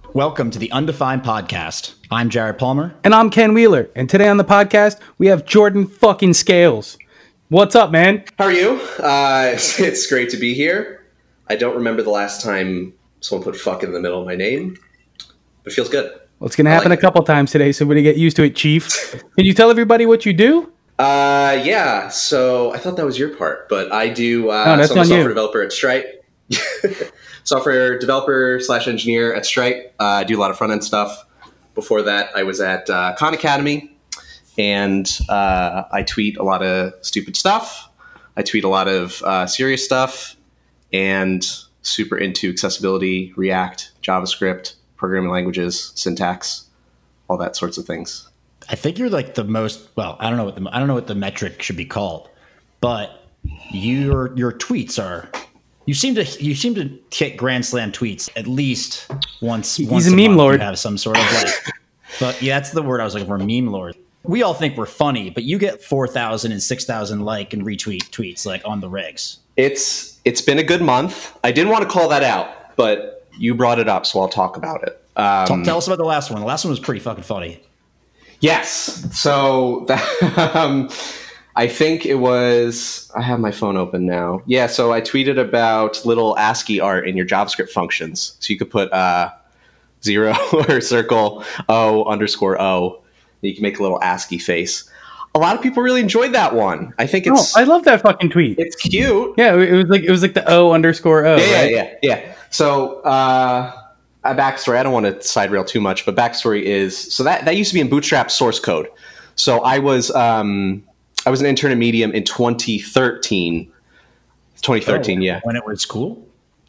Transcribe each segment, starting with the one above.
Welcome to the Undefined Podcast. I'm Jared Palmer. And I'm Ken Wheeler. And today on the podcast, we have Jordan fucking Scales. What's up, man? How are you? It's great to be here. I don't remember the last time someone put fuck in the middle of my name, but it feels good. Well, it's going to happen a couple times today, so we're going to get used to it, Chief. Can you tell everybody what you do? Yeah, so I thought that was your part, but I do, no, that's so I'm a on software you. developer at Stripe. Software developer / engineer at Stripe. I do a lot of front-end stuff. Before that, I was at Khan Academy, and I tweet a lot of stupid stuff. I tweet a lot of serious stuff, and super into accessibility, React, JavaScript, programming languages, syntax, all that sorts of things. I think you're like the most, well, I don't know what the metric should be called, but your tweets are, you seem to hit Grand Slam tweets at least once. He's a meme lord. You have some sort of like, but yeah, that's the word I was looking for, meme lord. We all think we're funny, but you get 4,000 and 6,000 like and retweet tweets like on the regs. It's been a good month. I didn't want to call that out, but you brought it up, so I'll talk about it. Tell us about the last one. The last one was pretty fucking funny. Yes. So I think it was, I have my phone open now. Yeah. So I tweeted about little ASCII art in your JavaScript functions. So you could put 0 or circle O _ O. You can make a little ASCII face. A lot of people really enjoyed that one. I think it's. Oh, I love that fucking tweet. It's cute. Yeah, it was like the O _ O. Yeah, right? yeah. So a backstory. I don't want to side rail too much, but backstory is so that used to be in Bootstrap source code. So I was an intern at Medium in 2013. 2013, yeah. When it was cool?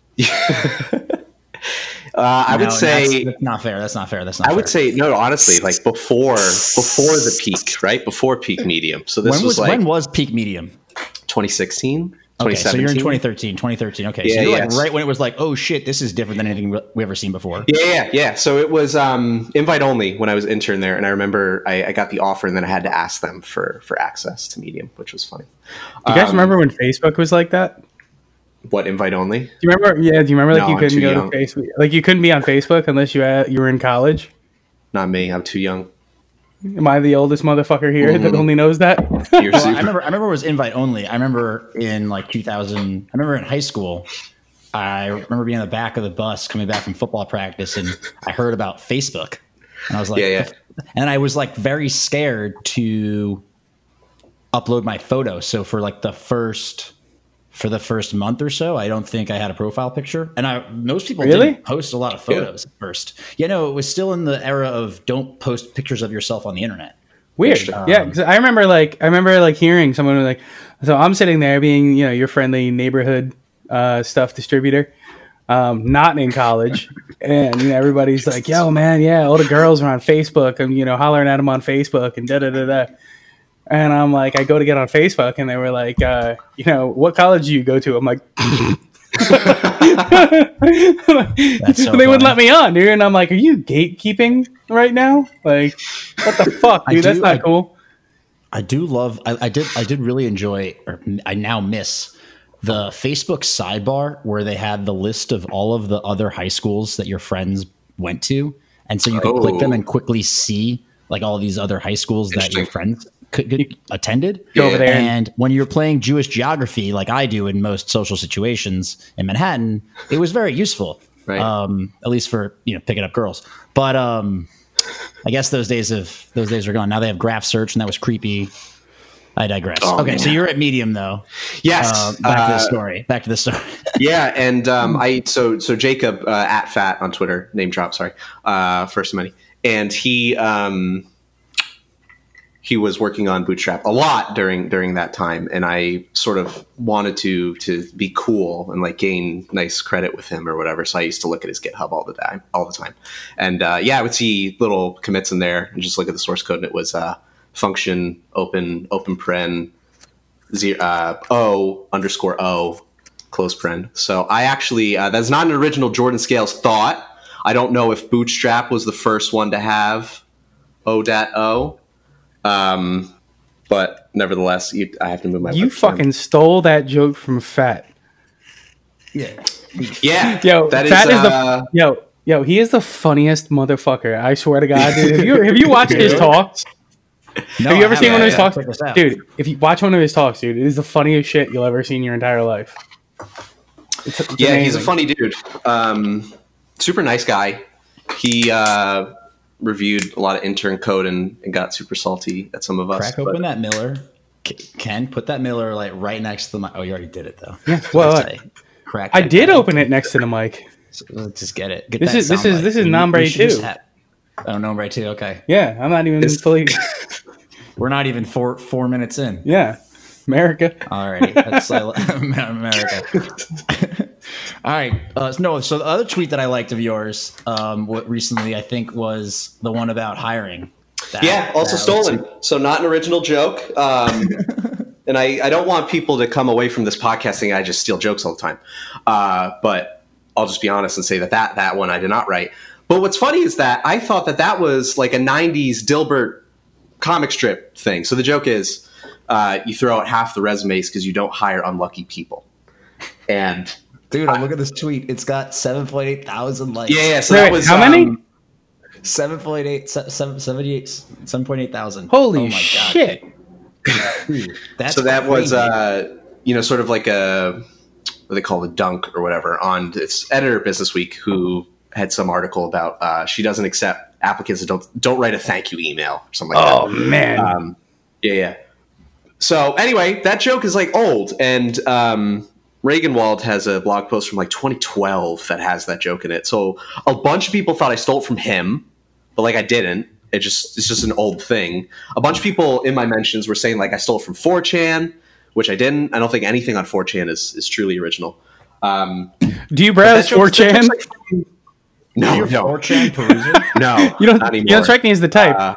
I would say that's not fair. That's not fair. I would say no. Honestly, like before the peak, right? Before peak Medium. So this when was peak Medium? 2016. Okay, so you're in 2013. Okay, yeah, so you're like right when it was like, oh shit, this is different than anything we ever seen before. Yeah. So it was invite only when I was intern there, and I remember I got the offer, and then I had to ask them for access to Medium, which was funny. Do you guys remember when Facebook was like that? What, invite only? Do you remember? Yeah. Do you remember No, you couldn't go young. to Facebook? Like you couldn't be on Facebook unless you were in college. Not me. I'm too young. Am I the oldest motherfucker here that only knows that? You're Well, super. I remember it was invite only. I remember in like 2000. I remember in high school. I remember being in the back of the bus coming back from football practice, and I heard about Facebook, and I was like, Yeah. and I was like very scared to upload my photo. So for like the first month or so, I don't think I had a profile picture, and most people Really? didn't post a lot of photos at first. It was still in the era of don't post pictures of yourself on the internet. Weird. Yeah, because I remember hearing someone was like, so I'm sitting there being, your friendly neighborhood stuff distributor, not in college, and everybody's like, yo, man, yeah, all the girls are on Facebook. I'm, hollering at them on Facebook and da da da da. And I'm like, I go to get on Facebook, and they were like, what college do you go to? I'm like, That's so they wouldn't funny. let me on, dude. And I'm like, are you gatekeeping right now? Like, what the fuck, dude? That's not cool. I do love. I did really enjoy, or I now miss the Facebook sidebar where they had the list of all of the other high schools that your friends went to, and so you could click them and quickly see like all these other high schools that your friends could attended. Go over there, and when you're playing Jewish geography, like I do in most social situations in Manhattan, it was very useful. Right. At least for picking up girls, but I guess those days are gone. Now they have graph search, and that was creepy. I digress. Oh, okay, man. so you're at Medium though. Yes. Back to the story. Yeah, and so Jacob at Fat on Twitter, name drop, sorry, first money, and he was working on Bootstrap a lot during that time, and I sort of wanted to be cool and like gain nice credit with him or whatever. So I used to look at his GitHub all the time, and I would see little commits in there and just look at the source code, and it was function open paren O _ O close paren. So I actually that's not an original Jordan Scales thought. I don't know if Bootstrap was the first one to have O.O. But nevertheless, I have to move my. You fucking stole that joke from Fat. Yeah. Yeah. Yo, that Fat is is the Yo, he is the funniest motherfucker. I swear to God, dude. Have you watched his talks? No, Have you ever seen one of his Check talks? this out. Dude, if you watch one of his talks, dude, it is the funniest shit you'll ever see in your entire life. It's Yeah, he's a amazing. funny dude. Super nice guy. He reviewed a lot of intern code and got super salty at some of us. Crack open that Miller. Ken, put that Miller like right next to the mic. Oh, you already did it though. Yeah, well, Let's say, crack. I that did guy. open it next to the mic. So let's just get it. Get This that is- this sound is- bite. this is We Nombre should just 2. Oh, Nombre 2. Okay, Yeah, I'm not even fully. we're not even four minutes in. Yeah, America. Alrighty, that's America. All right, no. So the other tweet that I liked of yours, what recently I think was the one about hiring. Yeah, also stolen. So not an original joke. And I don't want people to come away from this podcast saying I just steal jokes all the time. But I'll just be honest and say that one I did not write. But what's funny is that I thought that was like a 90s Dilbert comic strip thing. So the joke is you throw out half the resumes because you don't hire unlucky people. And Dude, I look at this tweet. It's got 7.8 thousand likes. yeah. So Wait, that was how many? 7.8 thousand. Holy Oh my God. shit! Dude, that's so that was crazy. sort of like what they call a dunk or whatever on its editor Business Week, who had some article about she doesn't accept applicants that don't write a thank you email or something like Oh that. man, Yeah. So anyway, that joke is like old, and Reaganwald has a blog post from like 2012 that has that joke in it. So a bunch of people thought I stole it from him, but like I didn't. It's just an old thing. A bunch of people in my mentions were saying like I stole it from 4chan, which I didn't. I don't think anything on 4chan is truly original. do you browse That joke- 4chan? No, You're no, 4chan peruser? no, You don't. not You anymore. don't strike me as the type.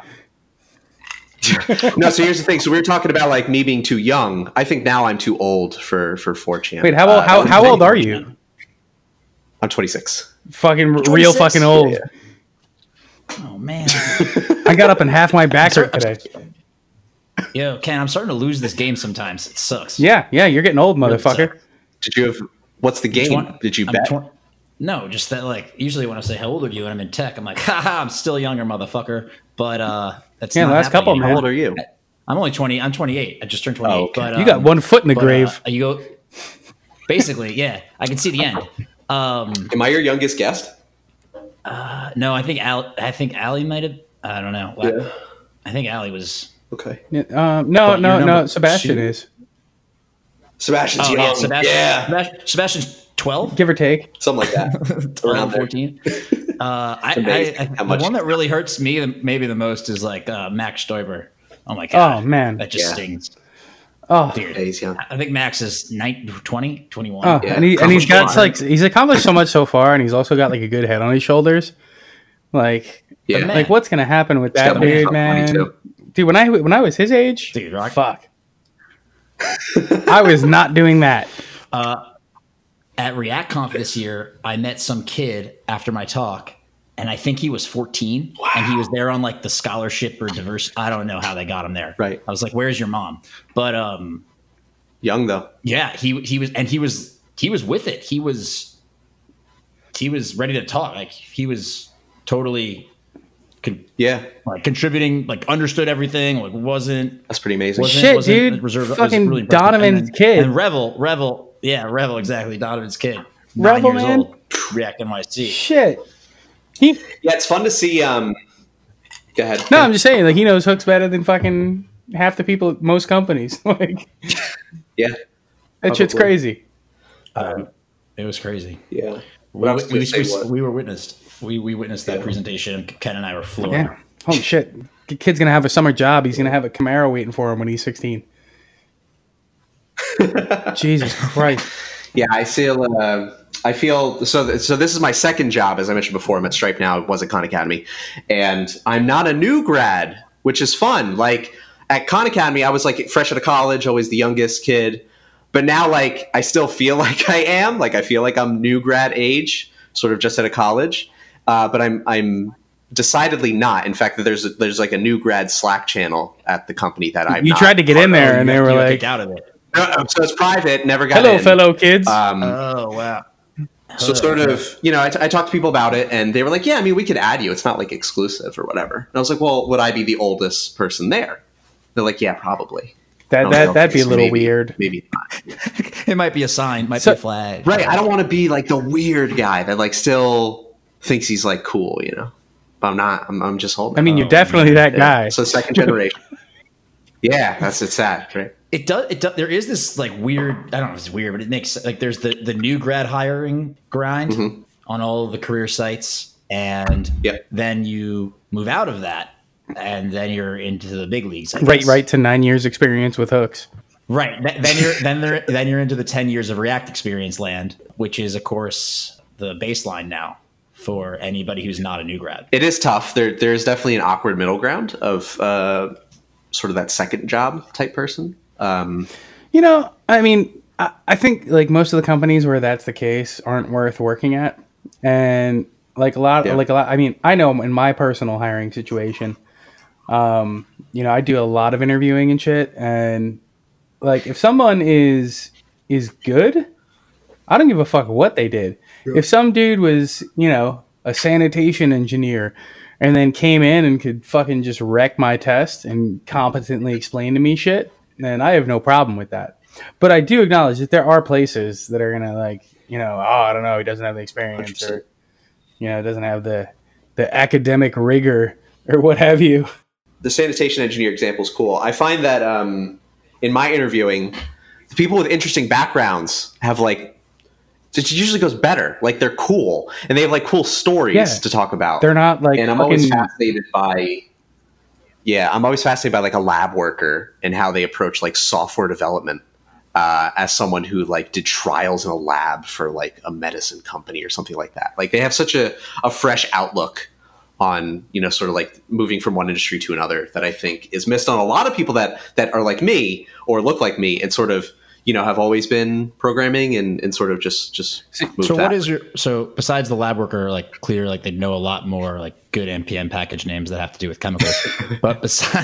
No, so here's the thing. So we were talking about like me being too young. I think now I'm too old for 4chan. Wait, how old are you? I'm 26. Fucking real 26? fucking old. Yeah. Oh man. I got up and half my back hurt today. Yo, Ken, I'm starting to lose this game sometimes. It sucks. Yeah, you're getting old, motherfucker. Did you have? What's the game? Did you bet? No, just that like usually when I say how old are you and I'm in tech, I'm like, haha, I'm still younger, motherfucker. But that's Yeah, not the last couple, happening man. How old are you? I'm only 20. I'm 28. I just turned 28. Oh, okay. But You got one foot in the grave. You go. Basically, yeah. I can see the end. Am I your youngest guest? No, I think Allie might have. I don't know. Yeah. I think Allie was. Okay. No, But no, you're number no. Sebastian 2. is, Sebastian's Oh young. yeah, Sebastian. Yeah. Sebastian's 12. give or take. Something like that. 12, Around there. 14. amazing how The much- one that really hurts me maybe the most is like Max Stoiber. Oh my god. Oh man. That just Yeah. stings. Oh, Dude. Yeah, he's young. I think Max is 20, 21. oh, Yeah, and he's accomplished got a lot. like he's accomplished so much so far, and he's also got like a good head on his shoulders. Like, Yeah. man. like what's gonna happen with that got money, dude, got money, man? too. Dude, when I was his age, Dude, right? fuck, I was not doing that. At ReactConf this year, I met some kid after my talk, and I think he was 14, and he was there on like the scholarship or diverse. I don't know how they got him there. Right. I was like, "Where's your mom?" But Young though. yeah, he was with it. He was ready to talk. Like he was totally Yeah, contributing. Like understood everything. Like wasn't. that's pretty amazing. Shit, wasn't dude. reserved. It was Fucking really impressive. Donovan's And kid. And Revel. Yeah, Revel, exactly. Donovan's kid. Revel, 9 years man. old. React NYC. Shit. He Yeah, it's fun to see. Go ahead. no, I'm just saying, like he knows hooks better than fucking half the people at most companies. Like Yeah, that shit's Probably. crazy. It was crazy. yeah. What I was going to say was, We were witnessed. We witnessed that presentation. Ken and I were floored. Yeah. Holy shit. The kid's gonna have a summer job. He's gonna have a Camaro waiting for him when he's 16. Jesus Christ. yeah, I feel so. So this is my second job, as I mentioned before. I'm at Stripe now. It was at Khan Academy, and I'm not a new grad, which is fun. Like at Khan Academy, I was like fresh out of college, always the youngest kid. But now, like, I still feel like I am. Like, I feel like I'm new grad age, sort of just out of college. But I'm decidedly not. In fact, there's like a new grad Slack channel at the company that I'm. You not tried to get in part of. there, and they were You got like, kicked out of it. So it's private. Never got "Hello, in. fellow kids." Oh wow. So sort of, I talked to people about it, and they were like, yeah, I mean, we could add you. It's not like exclusive or whatever. And I was like, well, would I be the oldest person there? They're like, yeah, probably. That'd be a little weird. Maybe not. It might be a sign, might be a flag. Right. I don't want to be like the weird guy that like still thinks he's like cool, But I'm not. I'm just holding. I mean, you're definitely that guy. So second generation. Yeah, it's sad, right? It does. There is this like weird. I don't know if it's weird, but it makes like there's the new grad hiring grind on all of the career sites, and then you move out of that, and then you're into the big leagues. Right to 9 years experience with hooks. Right. Then you're into the 10 years of React experience land, which is of course the baseline now for anybody who's not a new grad. It is tough. There's definitely an awkward middle ground of sort of that second job type person. I mean, I think like most of the companies where that's the case aren't worth working at. And like a lot, I mean, I know in my personal hiring situation, I do a lot of interviewing and shit. And like, if someone is good, I don't give a fuck what they did. Yeah. If some dude was, a sanitation engineer and then came in and could fucking just wreck my test and competently explain to me shit, then I have no problem with that. But I do acknowledge that there are places that are going to like, I don't know, he doesn't have the experience 100%. Or, doesn't have the academic rigor or what have you. The sanitation engineer example is cool. I find that in my interviewing, the people with interesting backgrounds have like, it usually goes better. Like they're cool and they have like cool stories to talk about. They're not like, and I'm always fascinated by like a lab worker and how they approach like software development as someone who like did trials in a lab for like a medicine company or something like that. Like they have such a fresh outlook on, sort of like moving from one industry to another that I think is missed on a lot of people that are like me or look like me and sort of, have always been programming and sort of just move so that. What is so besides the lab worker, like clear, like they know a lot more like good NPM package names that have to do with chemicals, but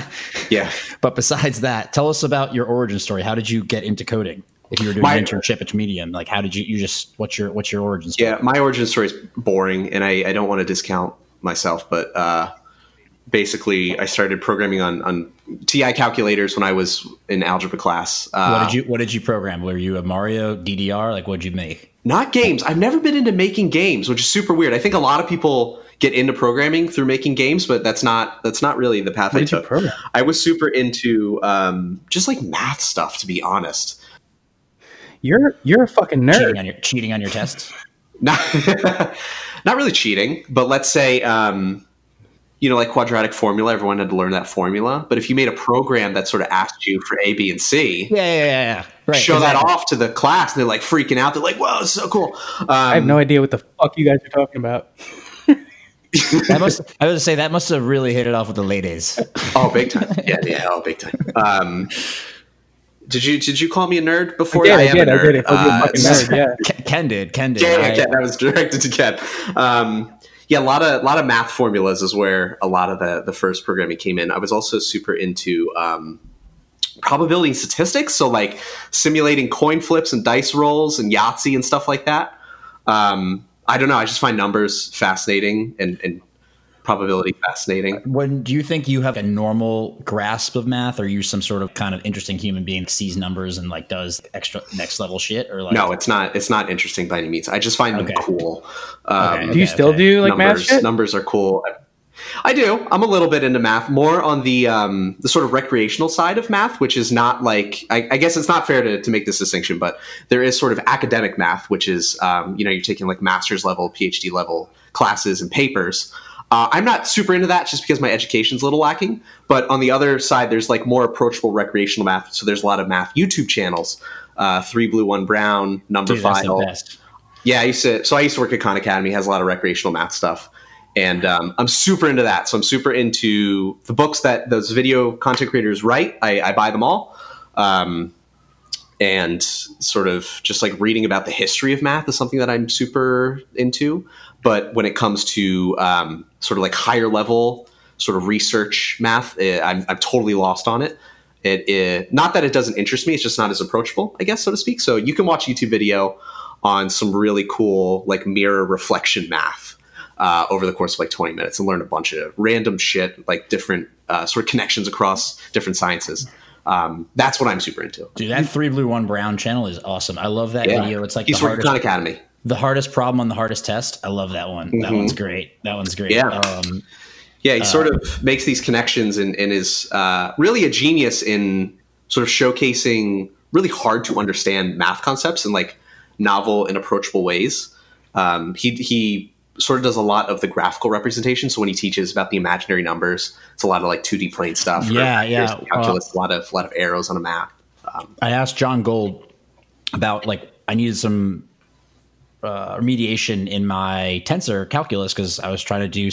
besides that, tell us about your origin story. How did you get into coding? If you were doing an internship at Medium, like how did you just, what's your origin story? Yeah, my origin story is boring and I don't want to discount myself, but basically I started programming on TI calculators when I was in algebra class. What did you program? Were you a Mario DDR? Like what did you make? Not games. I've never been into making games, which is super weird. I think a lot of people get into programming through making games, but that's not really the path I took. I was super into just like math stuff, to be honest. You're a fucking nerd. Cheating on your tests? Not really cheating, but let's say like quadratic formula, everyone had to learn that formula. But if you made a program that sort of asked you for A, B, and C, right, show that off to the class, and they're like freaking out. They're like, "Whoa, it's so cool!" I have no idea what the fuck you guys are talking about. I was going to say that must have really hit it off with the ladies. Oh, big time! Yeah, big time. Did you call me a nerd before? I did. I did. Nerd, yeah. Ken did. Ken. That was directed to Ken. A lot of math formulas is where a lot of the first programming came in. I was also super into probability and statistics, so like simulating coin flips and dice rolls and Yahtzee and stuff like that. I don't know. I just find numbers fascinating and probability fascinating. When do you think you have a normal grasp of math, or are you some sort of kind of interesting human being that sees numbers and like does extra next level shit? Or like no, it's not interesting by any means. I just find them cool. Do you still do like numbers, math shit? Numbers are cool. I do. I'm a little bit into math, more on the sort of recreational side of math, which is not like, I guess it's not fair to make this distinction, but there is sort of academic math, which is, you're taking like master's level, PhD level classes and papers. I'm not super into that just because my education's a little lacking. But on the other side, there's like more approachable recreational math. So there's a lot of math YouTube channels, 3 Blue 1 Brown, Numberphile. Yeah, I used to work at Khan Academy. It has a lot of recreational math stuff. And I'm super into that. So I'm super into the books that those video content creators write. I buy them all. And sort of just like reading about the history of math is something that I'm super into. But when it comes to sort of like higher level sort of research math, I'm totally lost on it. Not that it doesn't interest me, it's just not as approachable, I guess, so to speak. So you can watch a YouTube video on some really cool like mirror reflection math over the course of like 20 minutes and learned a bunch of random shit, like different sort of connections across different sciences. That's what I'm super into. Dude, that 3 Blue 1 Brown channel is awesome. I love that video. It's like he's working Khan Academy. The hardest problem on the hardest test. I love that one. That one's great. That one's great. Yeah. Yeah, he sort of makes these connections and is really a genius in sort of showcasing really hard to understand math concepts in like novel and approachable ways. He sort of does a lot of the graphical representation. So when he teaches about the imaginary numbers, it's a lot of like 2D plane stuff. Calculus, a lot of arrows on a map. I asked John Gold about like I needed some remediation in my tensor calculus because I was trying to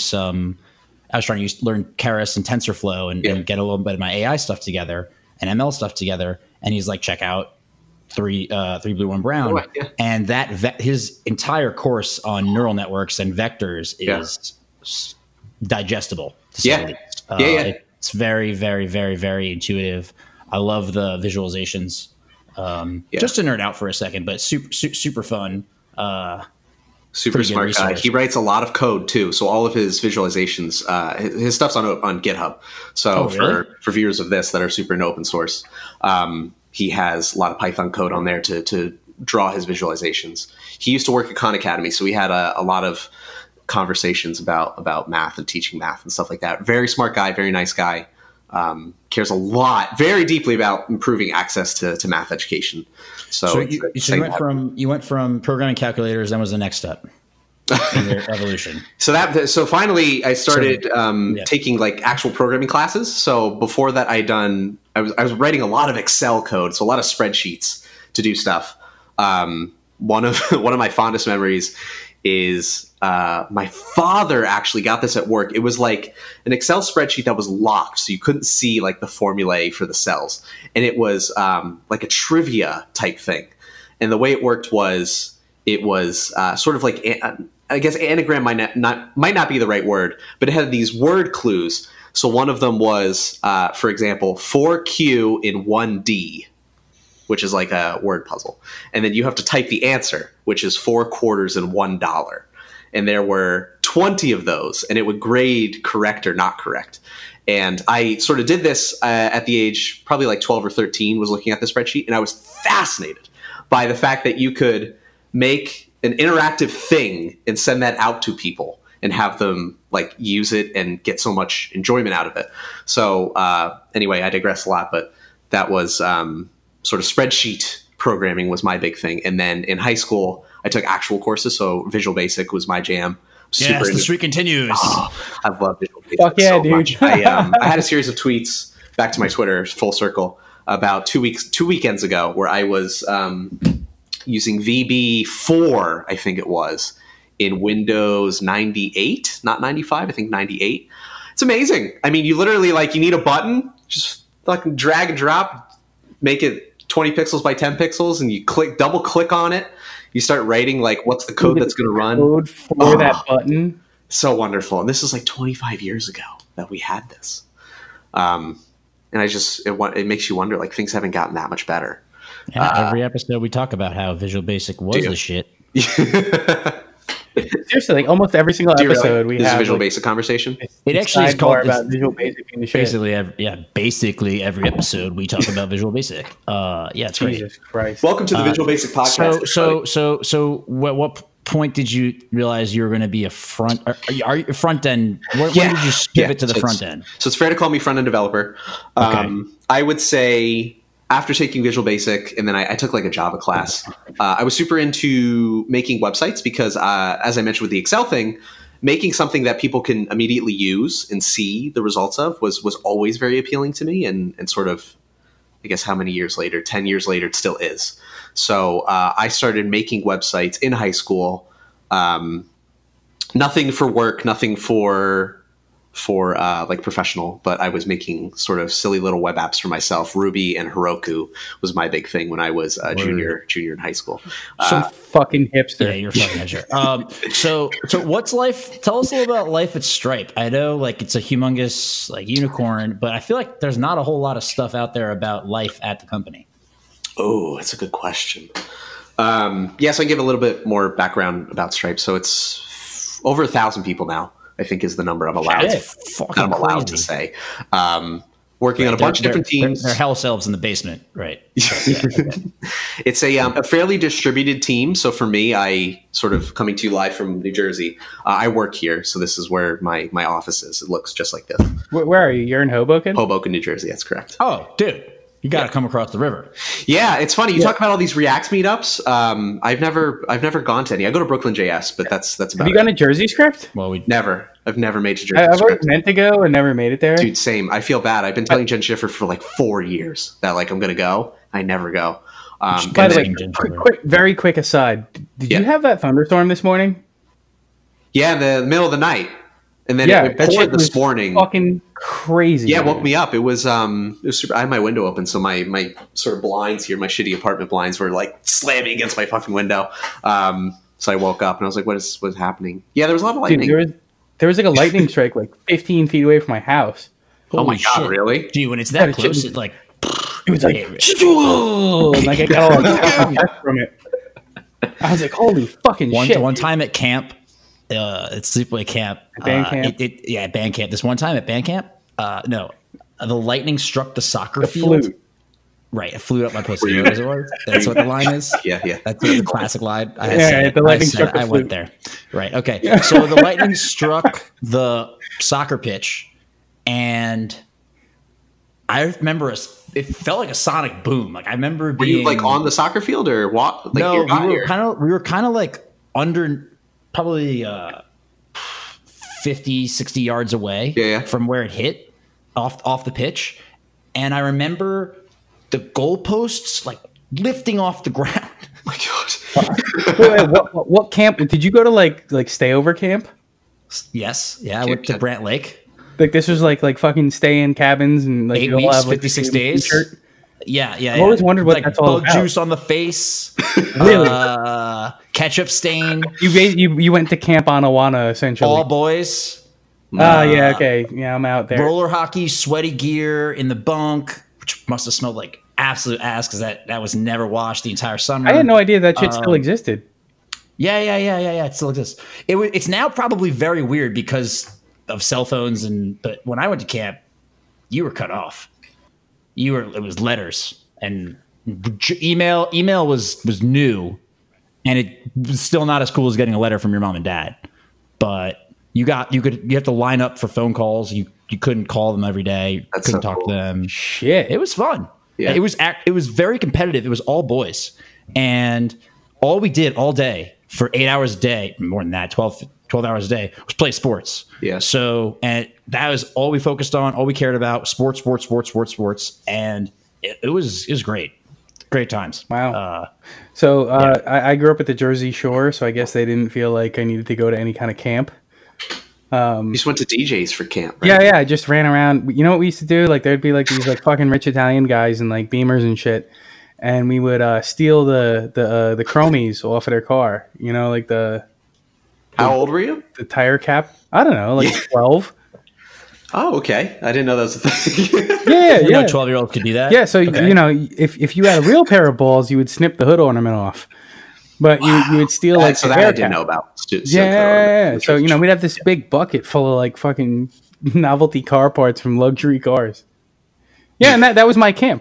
learn Keras and TensorFlow and get a little bit of my AI stuff together and ML stuff together. And he's like, check out 3 Blue 1 Brown. And that his entire course on neural networks and vectors is digestible. It's very, very, very, very intuitive. I love the visualizations. Just to nerd out for a second, but super fun. Super smart guy. He writes a lot of code too, so all of his visualizations, his stuff's on GitHub. So for viewers of this that are super into open source, he has a lot of Python code on there to draw his visualizations. He used to work at Khan Academy, so we had a lot of conversations about math and teaching math and stuff like that. Very smart guy, very nice guy. Cares a lot, very deeply about improving access to math education. So you went from programming calculators. Then was the next step in your evolution. So finally, I started taking like actual programming classes. So before that, I was writing a lot of Excel code, so a lot of spreadsheets to do stuff. One of my fondest memories is my father actually got this at work. It was like an Excel spreadsheet that was locked, so you couldn't see like the formulae for the cells, and it was like a trivia type thing. And the way it worked was it was sort of like I guess anagram might not be the right word, but it had these word clues. So one of them was, for example, 4Q in 1D, which is like a word puzzle. And then you have to type the answer, which is 4 quarters and $1. And there were 20 of those, and it would grade correct or not correct. And I sort of did this at the age probably like 12 or 13, was looking at the spreadsheet, and I was fascinated by the fact that you could make an interactive thing and send that out to people and have them like use it and get so much enjoyment out of it. So anyway, I digress a lot, but that was sort of spreadsheet programming was my big thing. And then in high school, I took actual courses. So Visual Basic was my jam. Yes, the streak continues. Oh, I love Visual Basic so dude. Much. I had a series of tweets back to my Twitter, full circle, about 2 weekends ago where I was using VB4, I think it was, in Windows 98, not 95, I think 98. It's amazing. I mean, you literally you need a button, just fucking drag and drop, make it 20 pixels by 10 pixels, and you double click on it. You start writing what's the code that's going to run. Code for that button. So wonderful. And this is 25 years ago that we had this. And it makes you wonder, things haven't gotten that much better. Yeah, every episode we talk about how Visual Basic was the shit. Seriously, almost every single episode we have. This is a Visual Basic conversation. It actually is called about Visual Basic in the basically every episode we talk about Visual Basic. It's great. Jesus Christ! Welcome to the Visual Basic podcast. So, what point did you realize you were going to be a front end? When did you pivot to the front end? So it's fair to call me front end developer. Okay. I would say, after taking Visual Basic, and then I took a Java class, I was super into making websites because, as I mentioned with the Excel thing, making something that people can immediately use and see the results of was always very appealing to me, and sort of, I guess, how many years later, 10 years later, it still is. So I started making websites in high school, nothing for work, nothing for professional, but I was making sort of silly little web apps for myself. Ruby and Heroku was my big thing when I was a junior in high school. Some fucking hipster. Yeah, you're fucking hipster. So what's life? Tell us a little about life at Stripe. I know it's a humongous unicorn, but I feel like there's not a whole lot of stuff out there about life at the company. Oh, that's a good question. Yeah, so I can give a little bit more background about Stripe. So it's over 1,000 people now, I think is the number I'm allowed, to say. Working on a bunch of different teams. They're hell selves in the basement, right? It's a fairly distributed team. So for me, I sort of coming to you live from New Jersey. I work here, so this is where my office is. It looks just like this. Where are you? You're in Hoboken? Hoboken, New Jersey. That's correct. Oh, dude. You got to come across the river. Yeah, it's funny. You talk about all these Reacts meetups. I've never gone to any. I go to Brooklyn JS, but that's about it. Have you gone to Jersey Script? Well, never. I've never made it to Jersey I've Script. always meant to go and never made it there. Dude, same. I feel bad. I've been telling Jen Schiffer for like 4 years that like I'm going to go. I never go. By the way, very quick aside. Did you have that thunderstorm this morning? Yeah, in the middle of the night. And then it poured this morning. Fucking crazy. Yeah, it woke me up. It was super. I had my window open, so my sort of blinds here, my shitty apartment blinds, were like slamming against my fucking window. So I woke up and I was like, "What's happening?" Yeah, there was a lot of lightning. Dude, there was like a lightning strike like 15 feet away from my house. Oh my god, really? Gee, when it's that close, it's like it was like, like I got all like from it. I was like, "Holy fucking shit!" One time at camp. It's sleepaway camp. Band camp. Band camp. This one time at band camp, the lightning struck the soccer field. Flute. Right, it flew up my pussy. That's what the line is. Yeah. That's the classic line. The lightning struck the I flute. went there. Right. Okay. So the lightning struck the soccer pitch, and I remember it felt like a sonic boom. Like I remember being Were you like on the soccer field or what? Like no, we were kind of like under. Probably 50, 60 yards away from where it hit off the pitch. And I remember the goalposts like lifting off the ground. Oh my God. Wait, what camp? Did you go to like stayover camp? Yes. Yeah, I went to Brant Lake. Like this was like fucking stay in cabins and like 8 weeks, have, like, 56 days. T-shirt. Yeah. I always wondered what like that's all bug about. juice on the face. Really? Ketchup stain. You went to Camp Anawana essentially. All boys. Yeah, okay. Yeah, I'm out there. Roller hockey, sweaty gear in the bunk, which must have smelled like absolute ass because that was never washed the entire summer. I had no idea that shit still existed. Yeah. It still exists. It's now probably very weird because of cell phones but when I went to camp, you were cut off. It was letters and email. Email was new, and it was still not as cool as getting a letter from your mom and dad. But you have to line up for phone calls. You couldn't call them every day. Couldn't talk to them. Shit, it was fun. Yeah. It was very competitive. It was all boys, and all we did all day for 8 hours a day, more than that, 12 hours a day, was play sports. Yeah. So, and that was all we focused on, all we cared about, sports. And it was great. Great times. Wow. I grew up at the Jersey Shore, so I guess they didn't feel like I needed to go to any kind of camp. You just went to DJs for camp, right? Yeah. I just ran around. You know what we used to do? Like there'd be like these like fucking rich Italian guys in like Beamers and shit. And we would steal the chromies off of their car. You know, like How old were you? The tire cap. I don't know, like 12. Oh, okay. I didn't know that was a thing. Yeah. 12-year-olds could do that. Yeah, so okay. You know, if you had a real pair of balls, you would snip the hood ornament off. But you would steal like so that I didn't know about. Yeah. So you know, we'd have this big bucket full of like fucking novelty car parts from luxury cars. Yeah, and that was my camp.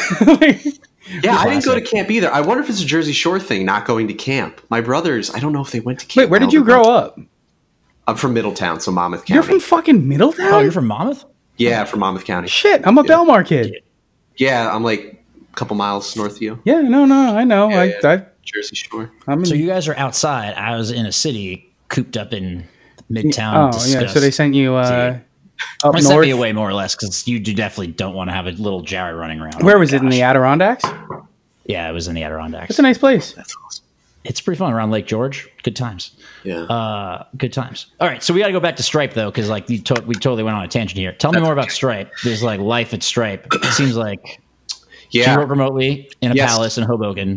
Yeah, I didn't go to camp either. I wonder if it's a Jersey Shore thing, not going to camp. My brothers, I don't know if they went to camp. Wait, where did you grow up? I'm from Middletown, so Monmouth County. You're from fucking Middletown? Oh, you're from Monmouth? Yeah, from Monmouth County. Shit, I'm a Belmar kid. Yeah, I'm like a couple miles north of you. Yeah, no, I know. I Jersey Shore. So you guys are outside. I was in a city cooped up in Midtown. Oh, yeah, so they sent you up north. north? Sent me away more or less because you definitely don't want to have a little Jerry running around. Where was it, in the Adirondacks? Yeah, it was in the Adirondacks. It's a nice place. That's awesome. It's pretty fun around Lake George. Good times. Yeah. Good times. All right, so we got to go back to Stripe though, because like we totally went on a tangent here. Tell me more about Stripe. There's like life at Stripe. It seems like you work remotely in a palace in Hoboken.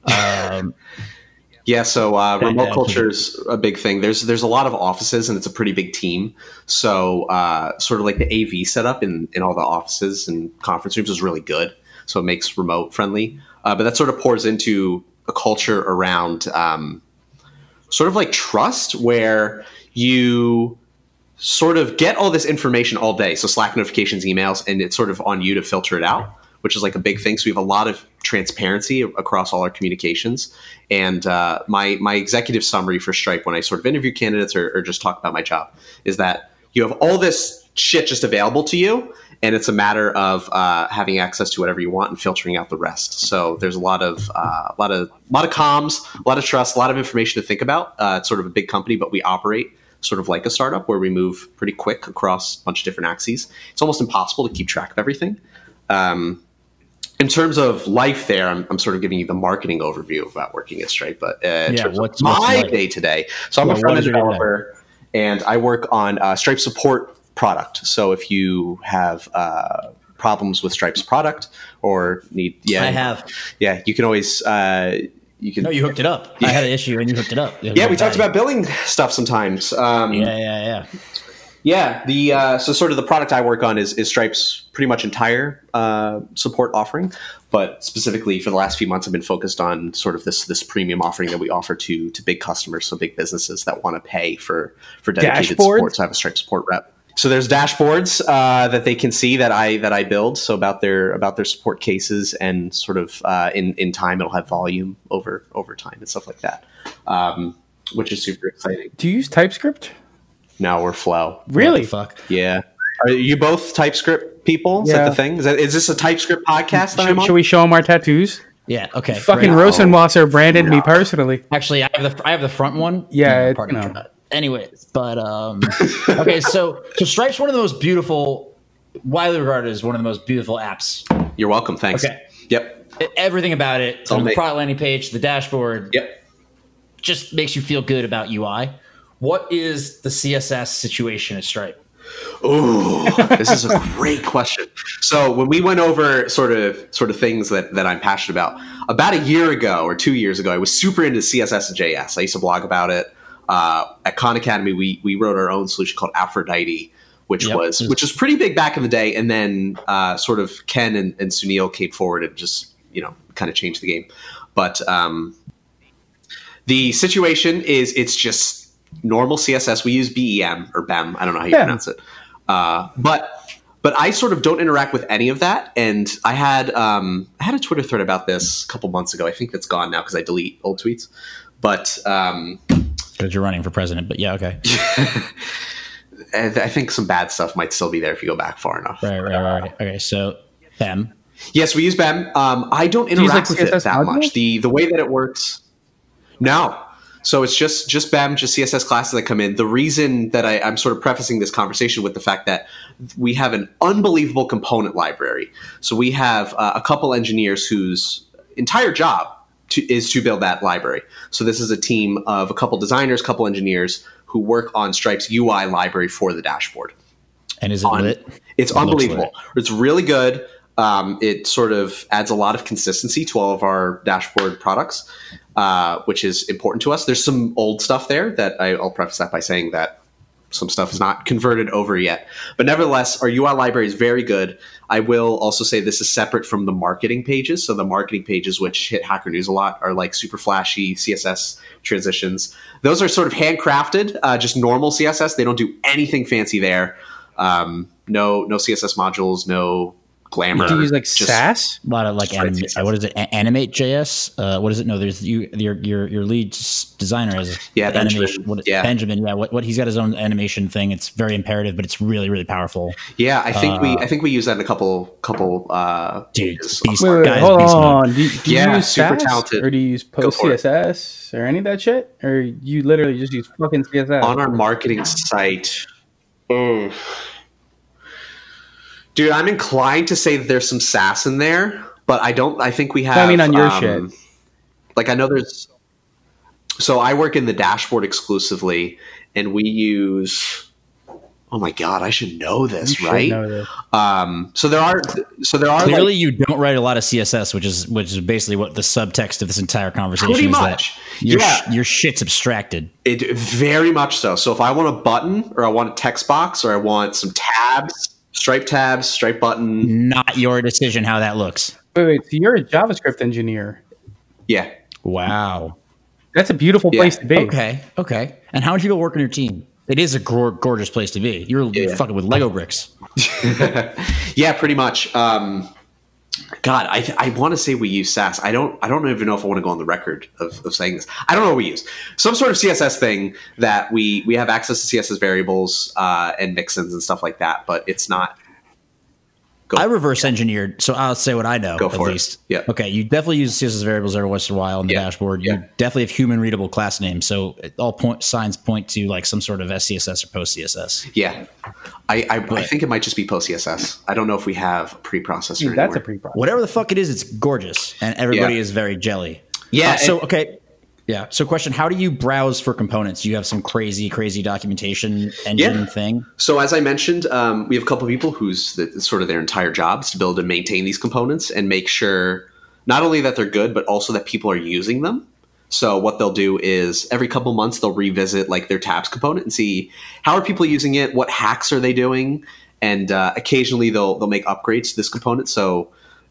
Yeah, so remote culture is a big thing. There's a lot of offices, and it's a pretty big team. So sort of like the AV setup in all the offices and conference rooms is really good. So it makes remote friendly. But that sort of pours into a culture around sort of like trust, where you sort of get all this information all day. So Slack notifications, emails, and it's sort of on you to filter it out, which is like a big thing. So we have a lot of transparency across all our communications. And my executive summary for Stripe, when I sort of interview candidates or just talk about my job, is that you have all this shit just available to you, and it's a matter of having access to whatever you want and filtering out the rest. So there's a lot of comms, a lot of trust, a lot of information to think about. It's sort of a big company, but we operate sort of like a startup where we move pretty quick across a bunch of different axes. It's almost impossible to keep track of everything. In terms of life there, I'm sort of giving you the marketing overview about working at Stripe, but in terms of my day to day. So I'm a front-end developer, and I work on Stripe support product. So if you have problems with Stripe's product or need, I have. Yeah, you can always. No, you hooked it up. I had an issue and you hooked it up. Yeah, we talked about billing stuff sometimes. Yeah. So sort of the product I work on is Stripe's pretty much entire support offering, but specifically for the last few months, I've been focused on sort of this premium offering that we offer to big customers, so big businesses that want to pay for dedicated support. So I have a Stripe support rep. So there's dashboards that they can see that I build. So about their support cases, and sort of in time it'll have volume over time and stuff like that, which is super exciting. Do you use TypeScript? No, we're Flow. Really? Fuck. Yeah. Are you both TypeScript people? Is that the thing? Is this a TypeScript podcast? Should we show them our tattoos? Yeah. Okay. Fucking Rosenwasser branded me personally. Actually, I have the front one. Yeah. Anyways, but okay. So Stripe's one of the most beautiful, widely regarded as one of the most beautiful apps. You're welcome. Thanks. Okay. Yep. Everything about it, from the product landing page, the dashboard. Yep. Just makes you feel good about UI. What is the CSS situation at Stripe? Oh, this is a great question. So when we went over sort of things that I'm passionate about a year ago or 2 years ago, I was super into CSS and JS. I used to blog about it. At Khan Academy, we wrote our own solution called Aphrodite, which was pretty big back in the day. And then sort of Ken and Sunil came forward and just kind of changed the game. But the situation is it's just normal CSS. We use BEM or BEM. I don't know how you pronounce it. But I sort of don't interact with any of that. And I had a Twitter thread about this a couple months ago. I think that's gone now because I delete old tweets. But because you're running for president. But yeah, okay. I think some bad stuff might still be there if you go back far enough. Right. Okay, so BEM. Yes, we use BEM. I don't interact with it that much. The way that it works. No. So it's just BEM, just CSS classes that come in. The reason that I'm sort of prefacing this conversation with the fact that we have an unbelievable component library. So we have a couple engineers whose entire job is to build that library. So this is a team of a couple designers, couple engineers who work on Stripe's UI library for the dashboard. And is it lit? It's unbelievable. It's really good. It sort of adds a lot of consistency to all of our dashboard products, which is important to us. There's some old stuff there that I'll preface that by saying that some stuff is not converted over yet. But nevertheless, our UI library is very good. I will also say this is separate from the marketing pages. So the marketing pages, which hit Hacker News a lot, are like super flashy CSS transitions. Those are sort of handcrafted, just normal CSS. They don't do anything fancy there. No CSS modules, no glamour. Do you use like Sass? A lot of like what is it? Animate JS? What is it? No, there's your lead designer is Benjamin. Benjamin. Yeah, what he's got his own animation thing. It's very imperative, but it's really really powerful. Yeah, I think we use that in a couple. Dude, hold on. Do you use super Sass, talented. or do you use Post CSS or any of that shit, or you literally just use fucking CSS on our marketing site? Dude, I'm inclined to say that there's some Sass in there, but I think we have. I mean, on your shit. Like, I know there's. So I work in the dashboard exclusively, and we use. Oh my god, I should know this, right? Know this. So there are. Clearly, you don't write a lot of CSS, which is basically what the subtext of this entire conversation pretty is. Much. That your shit's abstracted. It very much so. So if I want a button, or I want a text box, or I want some tabs. Stripe tabs, Stripe button. Not your decision how that looks. Wait. So you're a JavaScript engineer. Yeah. Wow. That's a beautiful place to be. Okay. And how many people work on your team? It is a gorgeous place to be. You're fucking with Lego bricks. Yeah, pretty much. God, I want to say we use Sass. I don't even know if I want to go on the record of saying this. I don't know what we use. Some sort of CSS thing that we have access to CSS variables and mixins and stuff like that, but it's not. I reverse engineered, so I'll say what I know. Go for at least. it. Yeah. Okay. You definitely use CSS variables every once in a while on the dashboard. You definitely have human readable class names, so signs point to like some sort of SCSS or post CSS. Yeah. I think it might just be post CSS. I don't know if we have a preprocessor anymore. That's a preprocessor. Whatever the fuck it is, it's gorgeous, and everybody is very jelly. Yeah. Yeah. So question, how do you browse for components? You have some crazy documentation engine thing? So as I mentioned, we have a couple of people whose sort of their entire job is to build and maintain these components and make sure not only that they're good, but also that people are using them. So what they'll do is every couple months, they'll revisit like their tabs component and see how are people using it? What hacks are they doing? And occasionally they'll make upgrades to this component. So,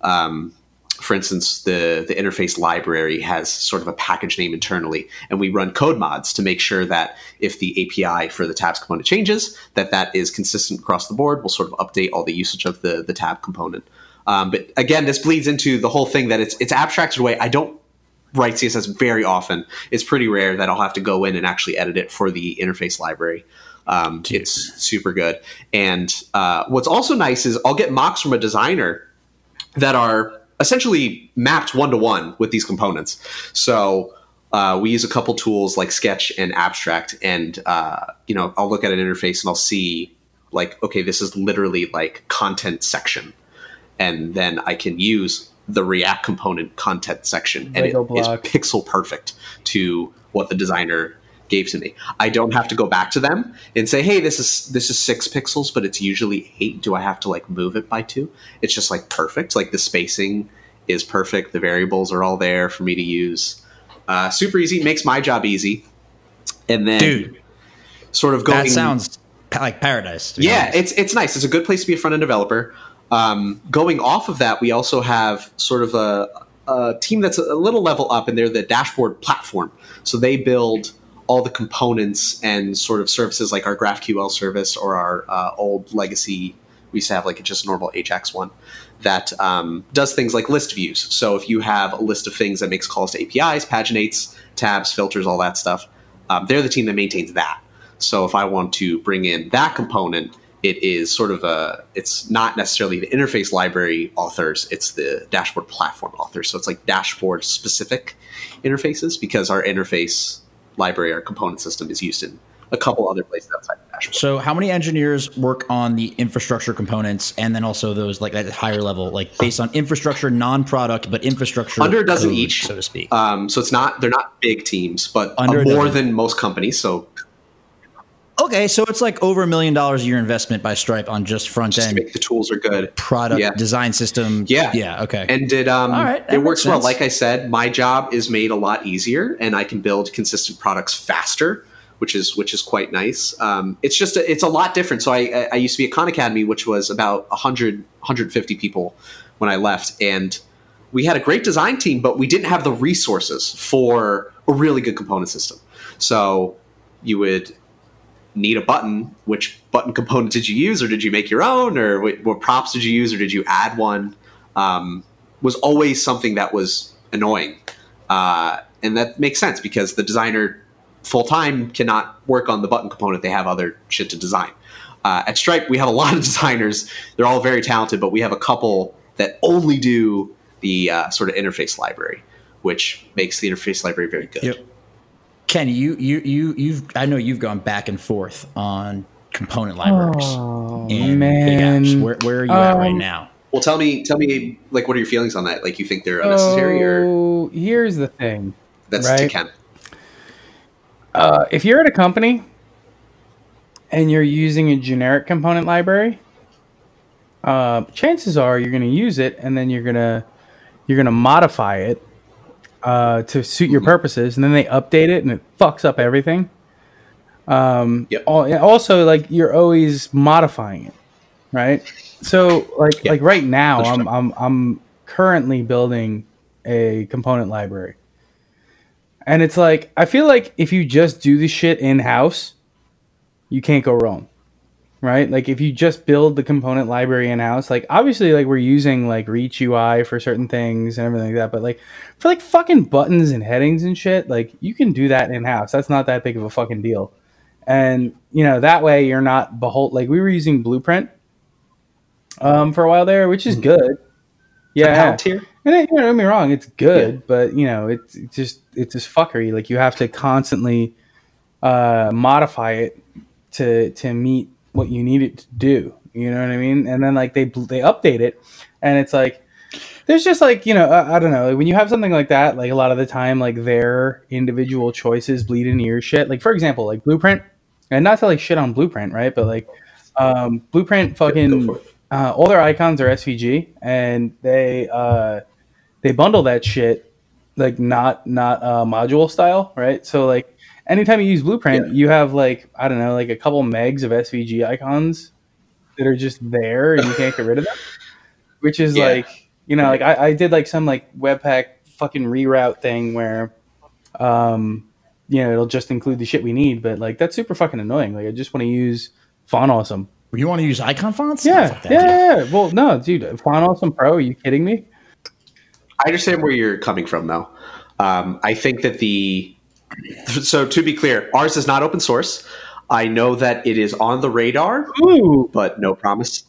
for instance, the interface library has sort of a package name internally, and we run code mods to make sure that if the API for the tabs component changes, that is consistent across the board. We'll sort of update all the usage of the tab component. But again, this bleeds into the whole thing that it's abstracted away. I don't write CSS very often. It's pretty rare that I'll have to go in and actually edit it for the interface library. It's super good. And what's also nice is I'll get mocks from a designer that are essentially mapped one-to-one with these components. So we use a couple tools like Sketch and Abstract, and I'll look at an interface and I'll see like, okay, this is literally like content section, and then I can use the React component content section, and it is pixel perfect to what the designer gave to me. I don't have to go back to them and say, hey, this is 6 pixels, but it's usually 8. Do I have to like move it by 2? It's just like perfect. Like the spacing is perfect. The variables are all there for me to use. Super easy. Makes my job easy. And then sort of going. That sounds like paradise. Yeah, it's nice. It's a good place to be a front-end developer. Going off of that, we also have sort of a team that's a little level up, and they're the dashboard platform. So they build all the components and sort of services like our GraphQL service or our old legacy. We used to have like just a normal Ajax one that does things like list views. So if you have a list of things that makes calls to APIs, paginates, tabs, filters, all that stuff, they're the team that maintains that. So if I want to bring in that component, it is sort of it's not necessarily the interface library authors, it's the dashboard platform authors. So it's like dashboard specific interfaces, because our interface library, our component system, is used in a couple other places outside the dashboard. So how many engineers work on the infrastructure components, and then also those like at a higher level, like based on infrastructure, non-product, but infrastructure under a dozen code, each, so to speak? So they're not big teams, but under more than most companies. So okay, so it's like over $1 million a year investment by Stripe on just front end. The tools are good. Product design system. Yeah. Okay. And it works well. Like I said, my job is made a lot easier, and I can build consistent products faster, which is quite nice. It's a lot different. So I used to be at Khan Academy, which was about 150 people when I left, and we had a great design team, but we didn't have the resources for a really good component system. So you would need a button. Which button component did you use, or did you make your own, or what props did you use, or did you add one? Was always something that was annoying, and that makes sense because the designer full time cannot work on the button component. They have other shit to design. At Stripe, we have a lot of designers. They're all very talented, but we have a couple that only do the sort of interface library, which makes the interface library very good. Yep. Ken, I know you've gone back and forth on component libraries. Oh, and man. big apps. Where are you at right now? Well, tell me, like, what are your feelings on that? Like, you think they're unnecessary, or here's the thing. that's right? to Ken? If you're at a company and you're using a generic component library, chances are you're going to use it, and then you're gonna modify it to suit your purposes, and then they update it, and it fucks up everything. Also, like, you're always modifying it, right? So, like right now, I'm currently building a component library. And it's like, I feel like if you just do the shit in-house, you can't go wrong, right? Like if you just build the component library in-house, like obviously like we're using like Reach UI for certain things and everything like that, but like for like fucking buttons and headings and shit, like you can do that in-house. That's not that big of a fucking deal. And, you know, that way you're not beholden. Like we were using Blueprint for a while there, which is good. Yeah. And it, don't get me wrong, it's good, but you know, it's just fuckery. Like you have to constantly modify it to meet what you need it to do. You know what I mean? And then like they update it, and it's like there's just like, you know, I don't know, when you have something like that, like a lot of the time like their individual choices bleed into your shit. Like for example, like Blueprint, and not to like shit on Blueprint, right? But like Blueprint fucking all their icons are SVG, and they bundle that shit like not module style, right? So like anytime you use Blueprint, you have like, I don't know, like a couple megs of SVG icons that are just there and you can't get rid of them, which is like, you know, like I did like some like Webpack fucking reroute thing where you know, it'll just include the shit we need, but like that's super fucking annoying. Like I just want to use Font Awesome. You want to use icon fonts? Yeah. Well, no, dude, Font Awesome Pro, are you kidding me? I understand where you're coming from, though. I think that so to be clear, ours is not open source. I know that it is on the radar, but no promises.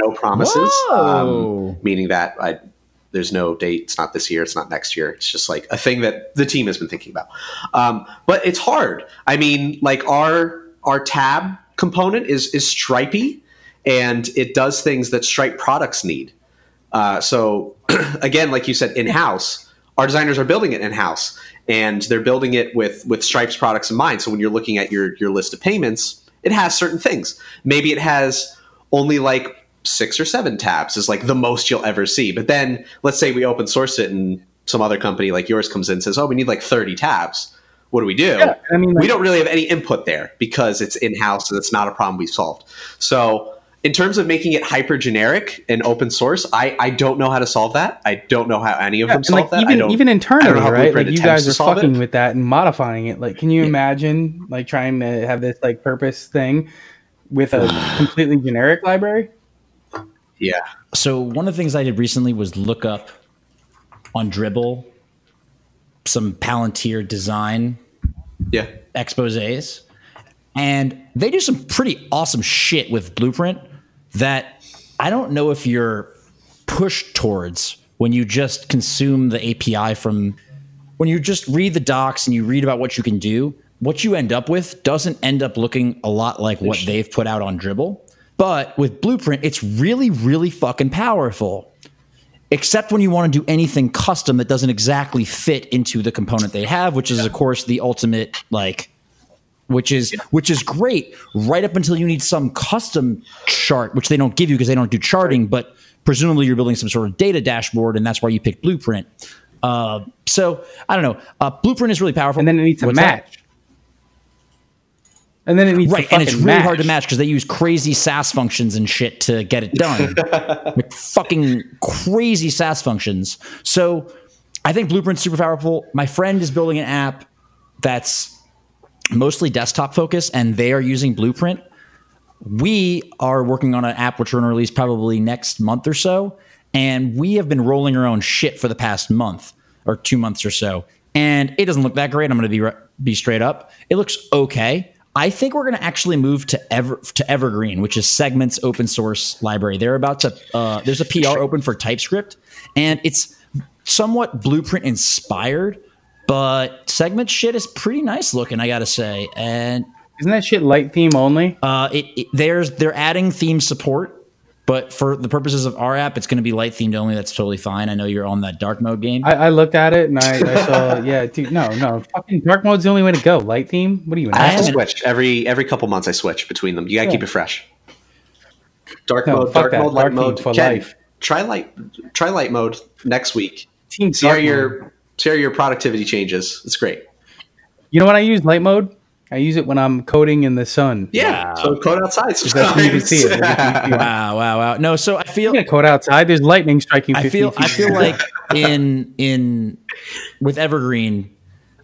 Meaning that there's no date. It's not this year. It's not next year. It's just like a thing that the team has been thinking about. But it's hard. I mean, like our tab component is stripy, and it does things that Stripe products need. So again, like you said, in-house, our designers are building it in-house, and they're building it with Stripe's products in mind. So when you're looking at your list of payments, it has certain things. Maybe it has only like 6 or 7 tabs is like the most you'll ever see. But then let's say we open source it and some other company like yours comes in and says, oh, we need like 30 tabs. What do we do? Yeah, I mean, like, we don't really have any input there because it's in-house and it's not a problem we've solved. So in terms of making it hyper generic and open source, I don't know how to solve that. I don't know how any of them solve like that. Even internally, right? Like you guys are fucking it. with that and modifying it. Like, can you imagine like trying to have this like purpose thing with a completely generic library? Yeah. So one of the things I did recently was look up on Dribbble some Palantir design exposés, and they do some pretty awesome shit with Blueprint that I don't know if you're pushed towards when you just consume the API from when you just read the docs and you read about what you can do. What you end up with doesn't end up looking a lot like what they've put out on Dribbble. But with Blueprint, it's really, really fucking powerful. Except when you want to do anything custom that doesn't exactly fit into the component they have, which is, of course, the ultimate, like, which is great right up until you need some custom chart, which they don't give you because they don't do charting, but presumably you're building some sort of data dashboard, and that's why you pick Blueprint. So, I don't know. Blueprint is really powerful. And then it needs to match. And then it needs to and it's really match. hard to match because they use crazy SAS functions and shit to get it done. Like fucking crazy SAS functions. So I think Blueprint's super powerful. My friend is building an app that's mostly desktop focused, and they are using Blueprint. We are working on an app which we're going to release probably next month or so, and we have been rolling our own shit for the past month or 2 months or so, and it doesn't look that great. I'm going to be straight up. It looks okay. I think we're going to actually move to Evergreen, which is Segment's open source library. They're about to there's a PR open for TypeScript, and it's somewhat Blueprint inspired, but Segment shit is pretty nice looking, I got to say. And isn't that shit light theme only? They're adding theme support, but for the purposes of our app, it's going to be light themed only. That's totally fine. I know you're on that dark mode game. I looked at it and I saw, yeah, dude, no, fucking dark mode's the only way to go. Light theme? What are you? I have to switch every couple months. I switch between them. You got to keep it fresh. Dark mode, light mode for life. Try light mode next week. See how your productivity changes. It's great. You know when I use light mode? I use it when I'm coding in the sun. Yeah, wow. So code outside. So that's when you can see it. Wow. No, so I feel code outside. There's lightning striking. I feel like in with Evergreen,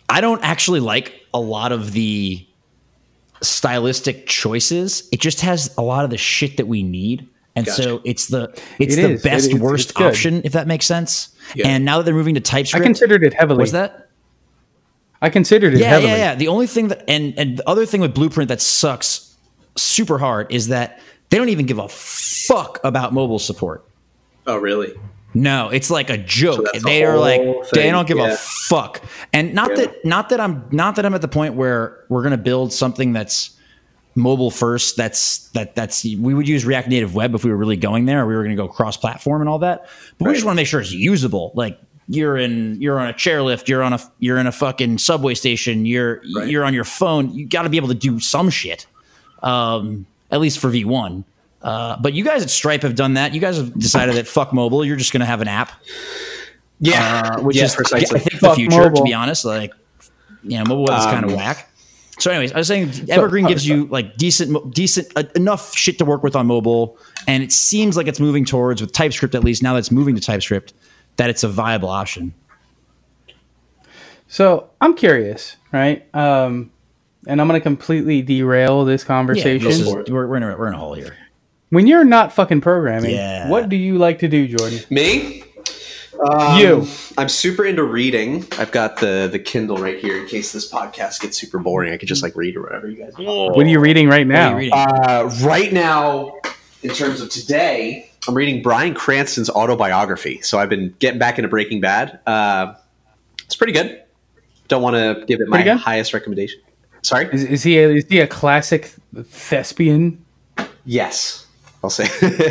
I don't actually like a lot of the stylistic choices. It just has a lot of the shit that we need. And so it's the best worst option, if that makes sense. Yeah. And now that they're moving to TypeScript, I considered it heavily. Was that? I considered it heavily. Yeah. The only thing that and the other thing with Blueprint that sucks super hard is that they don't even give a fuck about mobile support. Oh, really? No, it's like a joke. So they are like they don't give a fuck. And not that I'm at the point where we're going to build something that's mobile first. That's we would use React Native Web if we were really going there, or we were going to go cross platform and all that. But we just want to make sure it's usable. Like you're on a chairlift, you're in a fucking subway station, you're on your phone. You got to be able to do some shit. At least for V1. But you guys at Stripe have done that. You guys have decided that fuck mobile. You're just going to have an app. Yeah. Which is, precisely. I think, the future, mobile. To be honest. Like, mobile web is kind of whack. So anyways, I was saying Evergreen gives you like decent enough shit to work with on mobile. And it seems like it's moving towards, with TypeScript at least, now that it's moving to TypeScript, that it's a viable option. So I'm curious, right? And I'm going to completely derail this conversation. We're in a hole here. When you're not fucking programming, what do you like to do, Jordan? Me? I'm super into reading. I've got the Kindle right here in case this podcast gets super boring. I could just like read or whatever you guys want. What are you reading right now? Right now, in terms of today, I'm reading Bryan Cranston's autobiography. So I've been getting back into Breaking Bad. It's pretty good. Don't want to give it my highest recommendation. Sorry? Is he a classic thespian? Yes, I'll say.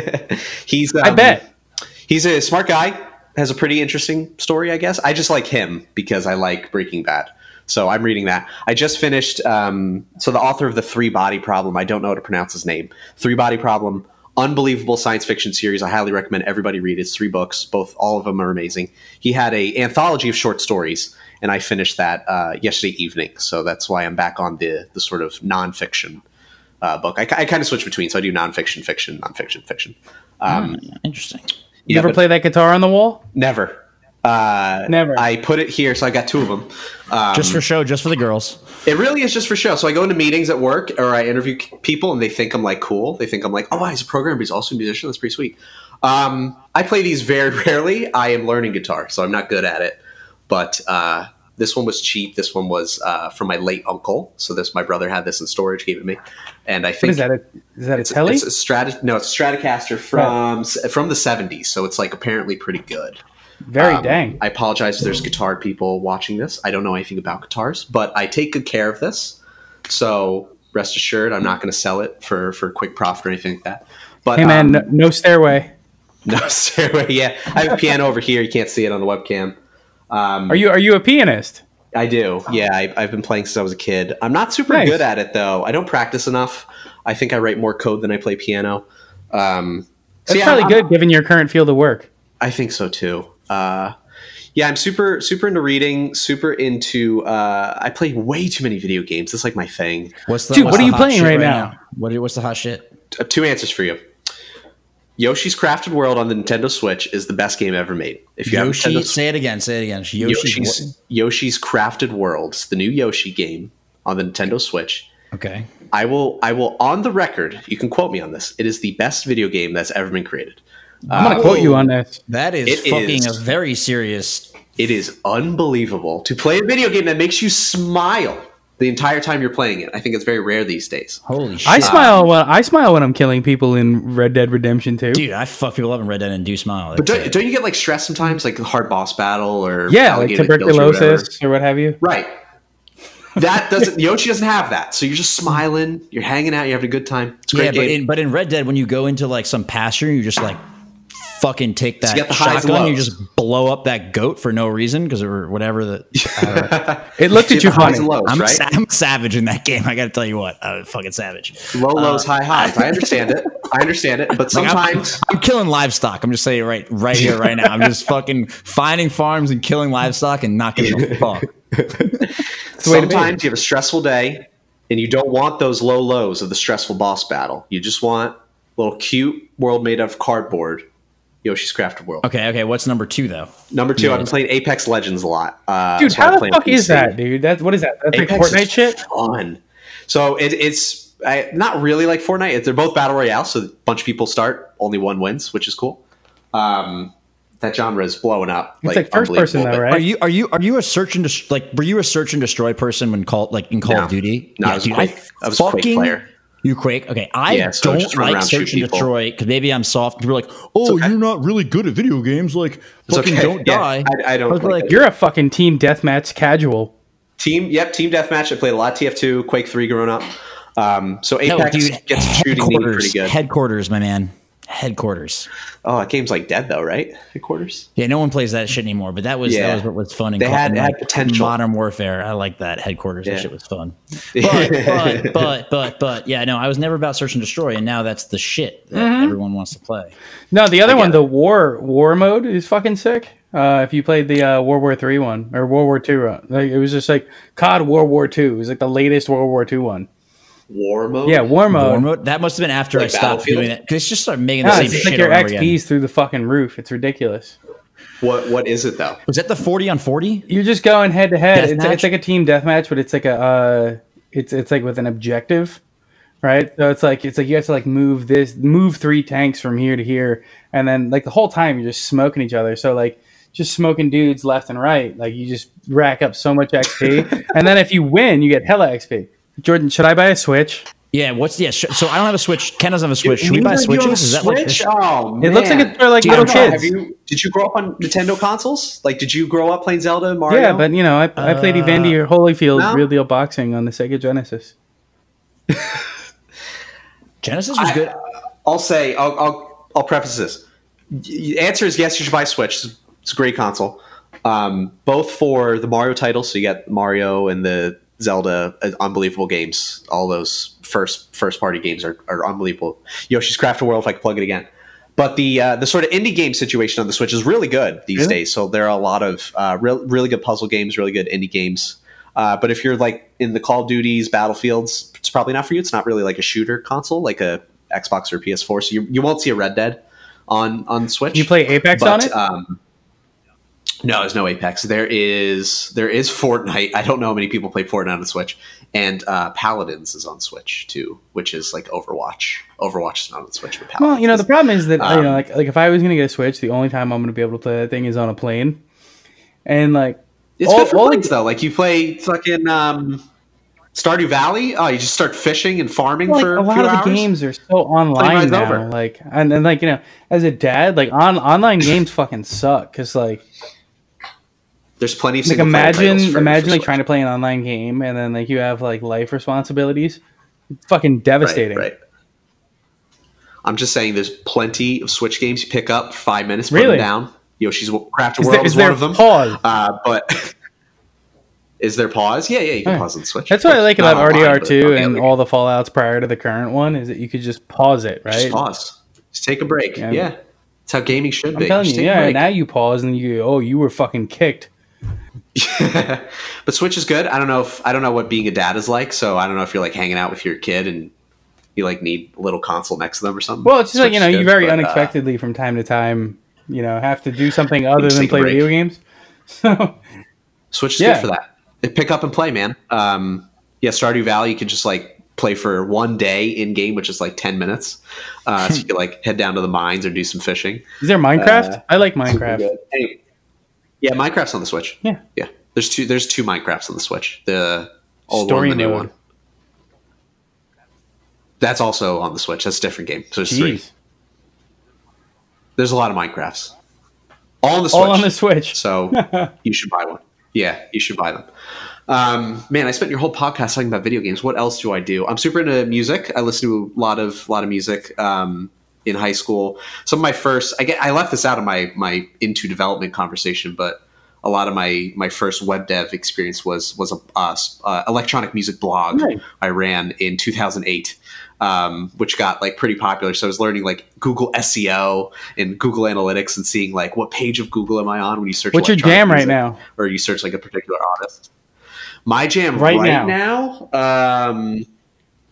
I bet. He's a smart guy, has a pretty interesting story, I guess. I just like him because I like Breaking Bad. So I'm reading that. I just finished, so the author of The Three Body Problem, I don't know how to pronounce his name. Three Body Problem, unbelievable science fiction series. I highly recommend everybody read it. It's 3 books. All of them are amazing. He had an anthology of short stories, and I finished that yesterday evening. So that's why I'm back on the sort of nonfiction book. I kind of switch between, so I do nonfiction, fiction, nonfiction, fiction. Interesting. You ever play that guitar on the wall? Never. Never. I put it here, so I got 2 of them. Just for show, just for the girls. It really is just for show. So I go into meetings at work, or I interview people, and they think I'm like cool. They think I'm like, oh, he's a programmer, but he's also a musician. That's pretty sweet. I play these very rarely. I am learning guitar, so I'm not good at it. But this one was cheap. This one was from my late uncle. So my brother had this in storage, gave it me. And I think what is that a Tele? It's a Stratocaster from the 70s. So it's like apparently pretty good. Very dang. I apologize if there's guitar people watching this. I don't know anything about guitars, but I take good care of this. So rest assured, I'm not going to sell it for quick profit or anything like that. But hey man, no stairway. No stairway. Yeah, I have a piano over here. You can't see it on the webcam. Are you a pianist? I do. Yeah, I've been playing since I was a kid. I'm not super good at it though. I don't practice enough. I think I write more code than I play piano. That's probably good given your current field of work. I think so too. I'm super into reading. Super into. I play way too many video games. That's like my thing. What are you playing right now? What's the hot shit? 2 answers for you. Yoshi's Crafted World on the Nintendo Switch is the best game ever made. If you say it again. Yoshi's Crafted World, it's the new Yoshi game on the Nintendo Switch. Okay. I will on the record, you can quote me on this. It is the best video game that's ever been created. I'm going to quote you on this. That is a very serious. It is unbelievable to play a video game that makes you smile the entire time you're playing it. I think it's very rare these days. Holy shit. I smile when I'm killing people in Red Dead Redemption 2. Dude, I fuck people up in Red Dead and do smile. But don't you get like stressed sometimes, like a hard boss battle or like tuberculosis or what have you? Right. That doesn't Yoshi doesn't have that. So you're just smiling, you're hanging out, you're having a good time. It's a great game. But in Red Dead, when you go into like some pasture, you just like fucking take that shotgun, you just blow up that goat for no reason because or whatever. It looked at you funny. I'm a savage in that game. I got to tell you what, I'm a fucking savage. Low lows, high highs. I understand it. But sometimes I'm killing livestock. I'm just saying it right here, right now. I'm just fucking finding farms and killing livestock and not giving a fuck. Sometimes you have a stressful day and you don't want those low lows of the stressful boss battle. You just want a little cute world made of cardboard. Yoshi's Crafted World. Okay. What's number 2 though? Number 2, I've been playing Apex Legends a lot. Dude, how the fuck is that, dude? What is that? That's Apex like Fortnite shit? Fun. So it's not really like Fortnite. They're both battle royale, so a bunch of people start, only one wins, which is cool. That genre is blowing up. It's like first person though, right? Are you a search and were you a search and destroy person when Call of Duty? No, I was a Quake player. You Quake? Okay, I so don't like search and destroy because maybe I'm soft. People are like, "Oh, you're not really good at video games. Like, fucking don't die." I don't like, you're a fucking team deathmatch casual. Team deathmatch. I played a lot of TF2, Quake 3 growing up. So Apex gets shooting me pretty good. Headquarters, my man. Headquarters. Oh, that game's like dead though, right? Headquarters. Yeah, no one plays that shit anymore. But that was what was fun. They had potential. Modern Warfare. I like that. Headquarters. That shit was fun. But yeah, no, I was never about search and destroy, and now that's the shit that everyone wants to play. No, the other one, the war mode, is fucking sick. If you played the World War III one or World War II one, like it was just like COD World War II. It was like the latest World War II one. War mode? Yeah, war mode. That must have been after I stopped doing it. Because it's just started making the same it's shit. It's like your XP's through the fucking roof. It's ridiculous. What is it though? Was that the 40 on 40? You're just going head to head. It's like a team deathmatch, but it's like it's like with an objective, right? So it's like you have to like move 3 tanks from here to here, and then like the whole time you're just smoking each other. So like just smoking dudes left and right. Like you just rack up so much XP, and then if you win, you get hella XP. Jordan, should I buy a Switch? Yeah, so I don't have a Switch. Ken doesn't have a Switch. Should we buy Switches? Is that Switch? Oh, man. It looks like it's for like little kids. Did you grow up on Nintendo consoles? Like, did you grow up playing Zelda, Mario? Yeah, but I played Evander Holyfield Real Deal Boxing on the Sega Genesis. Genesis was good. I'll preface this. The answer is yes, you should buy a Switch. It's a great console. Both for the Mario titles, so you got Mario and the Zelda, unbelievable games. All those first party games are unbelievable. Yoshi's Crafted World, if I could plug it again. But the sort of indie game situation on the Switch is really good these days. So there are a lot of really good puzzle games, really good indie games. But if you're like in the Call of Duties, Battlefields, it's probably not for you. It's not really like a shooter console, like a Xbox or PS4. So you won't see a Red Dead on Switch. You play Apex on it? No, there's no Apex. There is Fortnite. I don't know how many people play Fortnite on the Switch. And Paladins is on Switch too, which is like Overwatch. Overwatch is not on the Switch, but Paladins. Well, the problem is that like if I was gonna get a Switch, the only time I'm gonna be able to play that thing is on a plane. And like it's good for planes though. Like you play fucking Stardew Valley. Oh, you just start fishing and farming for a lot of the games are so online now. Over. Like and like as a dad, like online games fucking suck because like. There's plenty of like imagine like trying to play an online game and then like you have like life responsibilities. It's fucking devastating. Right. I'm just saying there's plenty of Switch games you pick up 5 minutes, put them down. Yoshi's Crafted World is one of them. Pause. But is there pause? Yeah, you can pause on the Switch. That's what I like about RDR2 and all the Fallouts prior to the current one is that you could just pause it, right? Just pause. Just take a break. Yeah. That's how gaming should be. I'm telling you, now you pause and you were fucking kicked. But Switch is good. I don't know what being a dad is like, so I don't know if you're like hanging out with your kid and you like need a little console next to them or something. Well, it's just Switch like you very unexpectedly from time to time have to do something other than play video games. So Switch is good for that. Pick up and play, man. Stardew Valley you can just like play for one day in game, which is like 10 minutes. So you can like head down to the mines or do some fishing. Is there Minecraft? I like Minecraft. Anyway. Yeah, Minecraft's on the Switch. Yeah. There's two Minecrafts on the Switch. The old Story one, the new mode. one. That's also on the Switch. That's a different game. So there's 3. There's a lot of Minecrafts. All on the Switch. So you should buy one. Yeah, you should buy them. Man, I spent your whole podcast talking about video games. What else do? I'm super into music. I listen to a lot of music. In high school, some of my first, I left this out of my into development conversation, but a lot of my first web dev experience was a electronic music blog I ran in 2008, which got like pretty popular. So I was learning like Google SEO and Google Analytics and seeing like what page of Google am I on when you search. What's your jam right now? Or you search like a particular artist. My jam right now.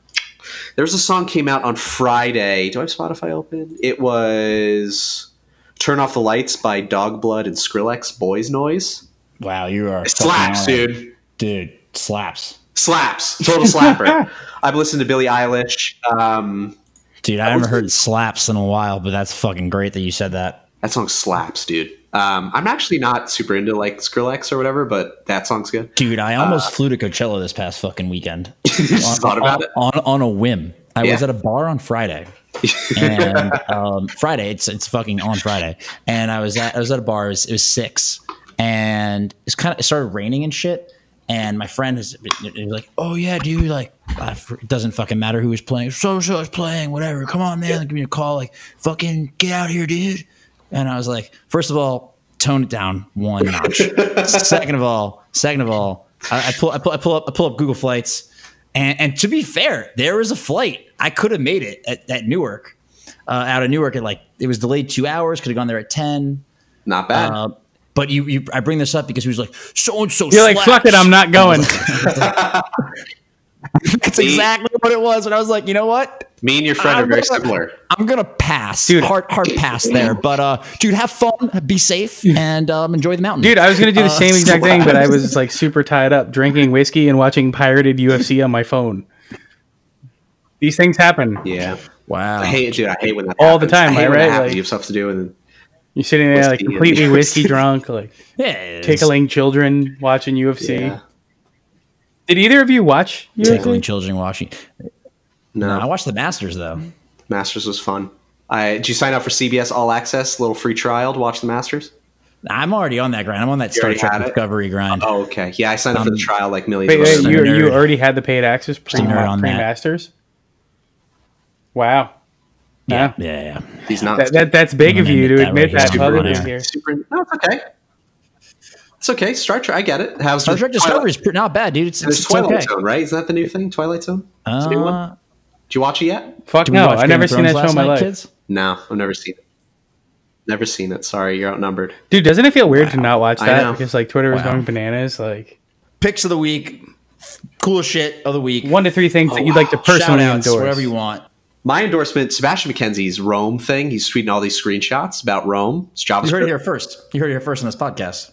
There was a song came out on Friday. Do I have Spotify open? It was Turn Off the Lights by Dog Blood and Skrillex, Boys Noise. Wow, you are It slaps, dude. Dude, slaps. Slaps. Total slapper. I've listened to Billie Eilish. Dude, I haven't heard slaps in a while, but that's fucking great that you said that. That song slaps, dude. I'm actually not super into like Skrillex or whatever, but that song's good. Dude, I almost flew to Coachella this past fucking weekend. Just thought about it. On a whim. I was at a bar on Friday. And Friday, it's fucking on Friday. And I was at a bar, it was 6. And it started raining and shit. And my friend was like, "Oh yeah, dude, like it doesn't fucking matter who was playing. So is playing, whatever. Come on, man, give me a call. Like, fucking get out here, dude." And I was like, first of all, tone it down one notch. Second of all, I pull up Google Flights, and to be fair, there was a flight. I could have made it at Newark, out of Newark at it was delayed 2 hours. Could have gone there at 10. Not bad. But I bring this up because he was like, so and so. You're like, fuck it, I'm not going. That's exactly what it was. And I was like, you know what? Me and your friend are very similar. I'm gonna pass, dude. Hard pass there. But dude, have fun, be safe, and enjoy the mountain. Dude, I was gonna do the same exact thing, but I was like super tied up drinking whiskey and watching pirated UFC on my phone. These things happen. Yeah. Wow. I hate when that all happens. the time, I hate when right? that happens. Like, You have stuff to do and you're sitting there like completely whiskey drunk, like tickling children watching UFC. Yeah. Did either of you watch UFC? Tickling children watching. No, I watched the Masters though. Masters was fun. Did you sign up for CBS All Access, little free trial to watch the Masters? I'm already on that grind. I'm on that Star Trek Discovery grind. Oh, okay. Yeah, I signed up for the trial like millions. Wait, of you already had the paid access pre-Masters? Wow. Yeah. He's not. That's big of you to admit that publicly here. No, it's okay. It's okay. Star Trek, I get it. Star Trek Discovery is not bad, dude. It's Twilight okay. Zone, right? Is that the new thing? Twilight Zone? Is the new one? Did you watch it yet? Fuck no, I've never seen that show in my life. Kids? No, I've never seen it. Never seen it. Sorry, you're outnumbered. Dude, doesn't it feel weird to not watch that? Because like Twitter was Wow. going bananas. Like Picks of the week, coolest shit of the week. 1 to 3 things that you'd like to personally Shout-outs, endorse. whatever you want. My endorsement, Sebastian McKenzie's Rome thing. He's tweeting all these screenshots about Rome. It's JavaScript. You heard it here first. You heard it here first on this podcast.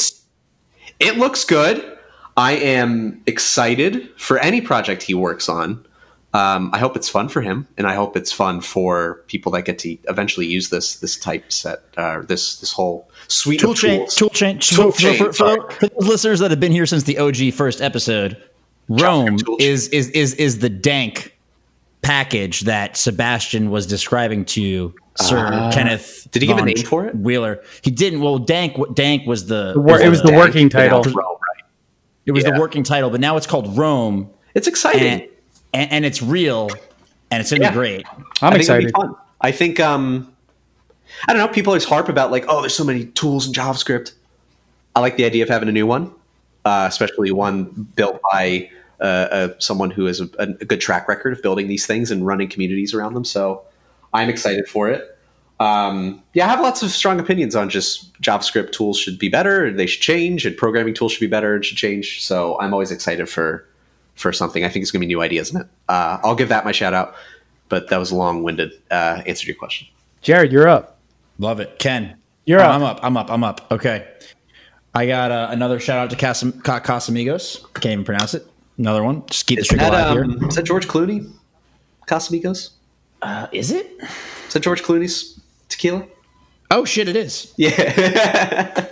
It looks good. I am excited for any project he works on. I hope it's fun for him, and I hope it's fun for people that get to eventually use this typeset, this whole suite of tools. Tool chain. For those listeners that have been here since the OG first episode, Rome is the dank package that Sebastian was describing to Sir Kenneth. Did he give a name for it? Wheeler. He didn't. Well, dank was the. It was the working title. Rome, right? It was the working title, but now it's called Rome. It's exciting. And it's real, and it's going to be great. I'm excited. It'll be fun. I think, I don't know, people always harp about like, oh, there's so many tools in JavaScript. I like the idea of having a new one, especially one built by someone who has a good track record of building these things and running communities around them. So I'm excited for it. I have lots of strong opinions on just JavaScript tools should be better, they should change, and programming tools should be better and should change. So I'm always excited for something. I think it's going to be new ideas in it. I'll give that my shout out, but that was a long-winded answer to your question. Jared, you're up. Love it. Ken, you're up. I'm up. Okay. I got another shout out to Casamigos. Can't even pronounce it. Another one. Just keep the streak alive here. Is that George Clooney? Casamigos? Is it? Is that George Clooney's tequila? Oh, shit, it is. Yeah.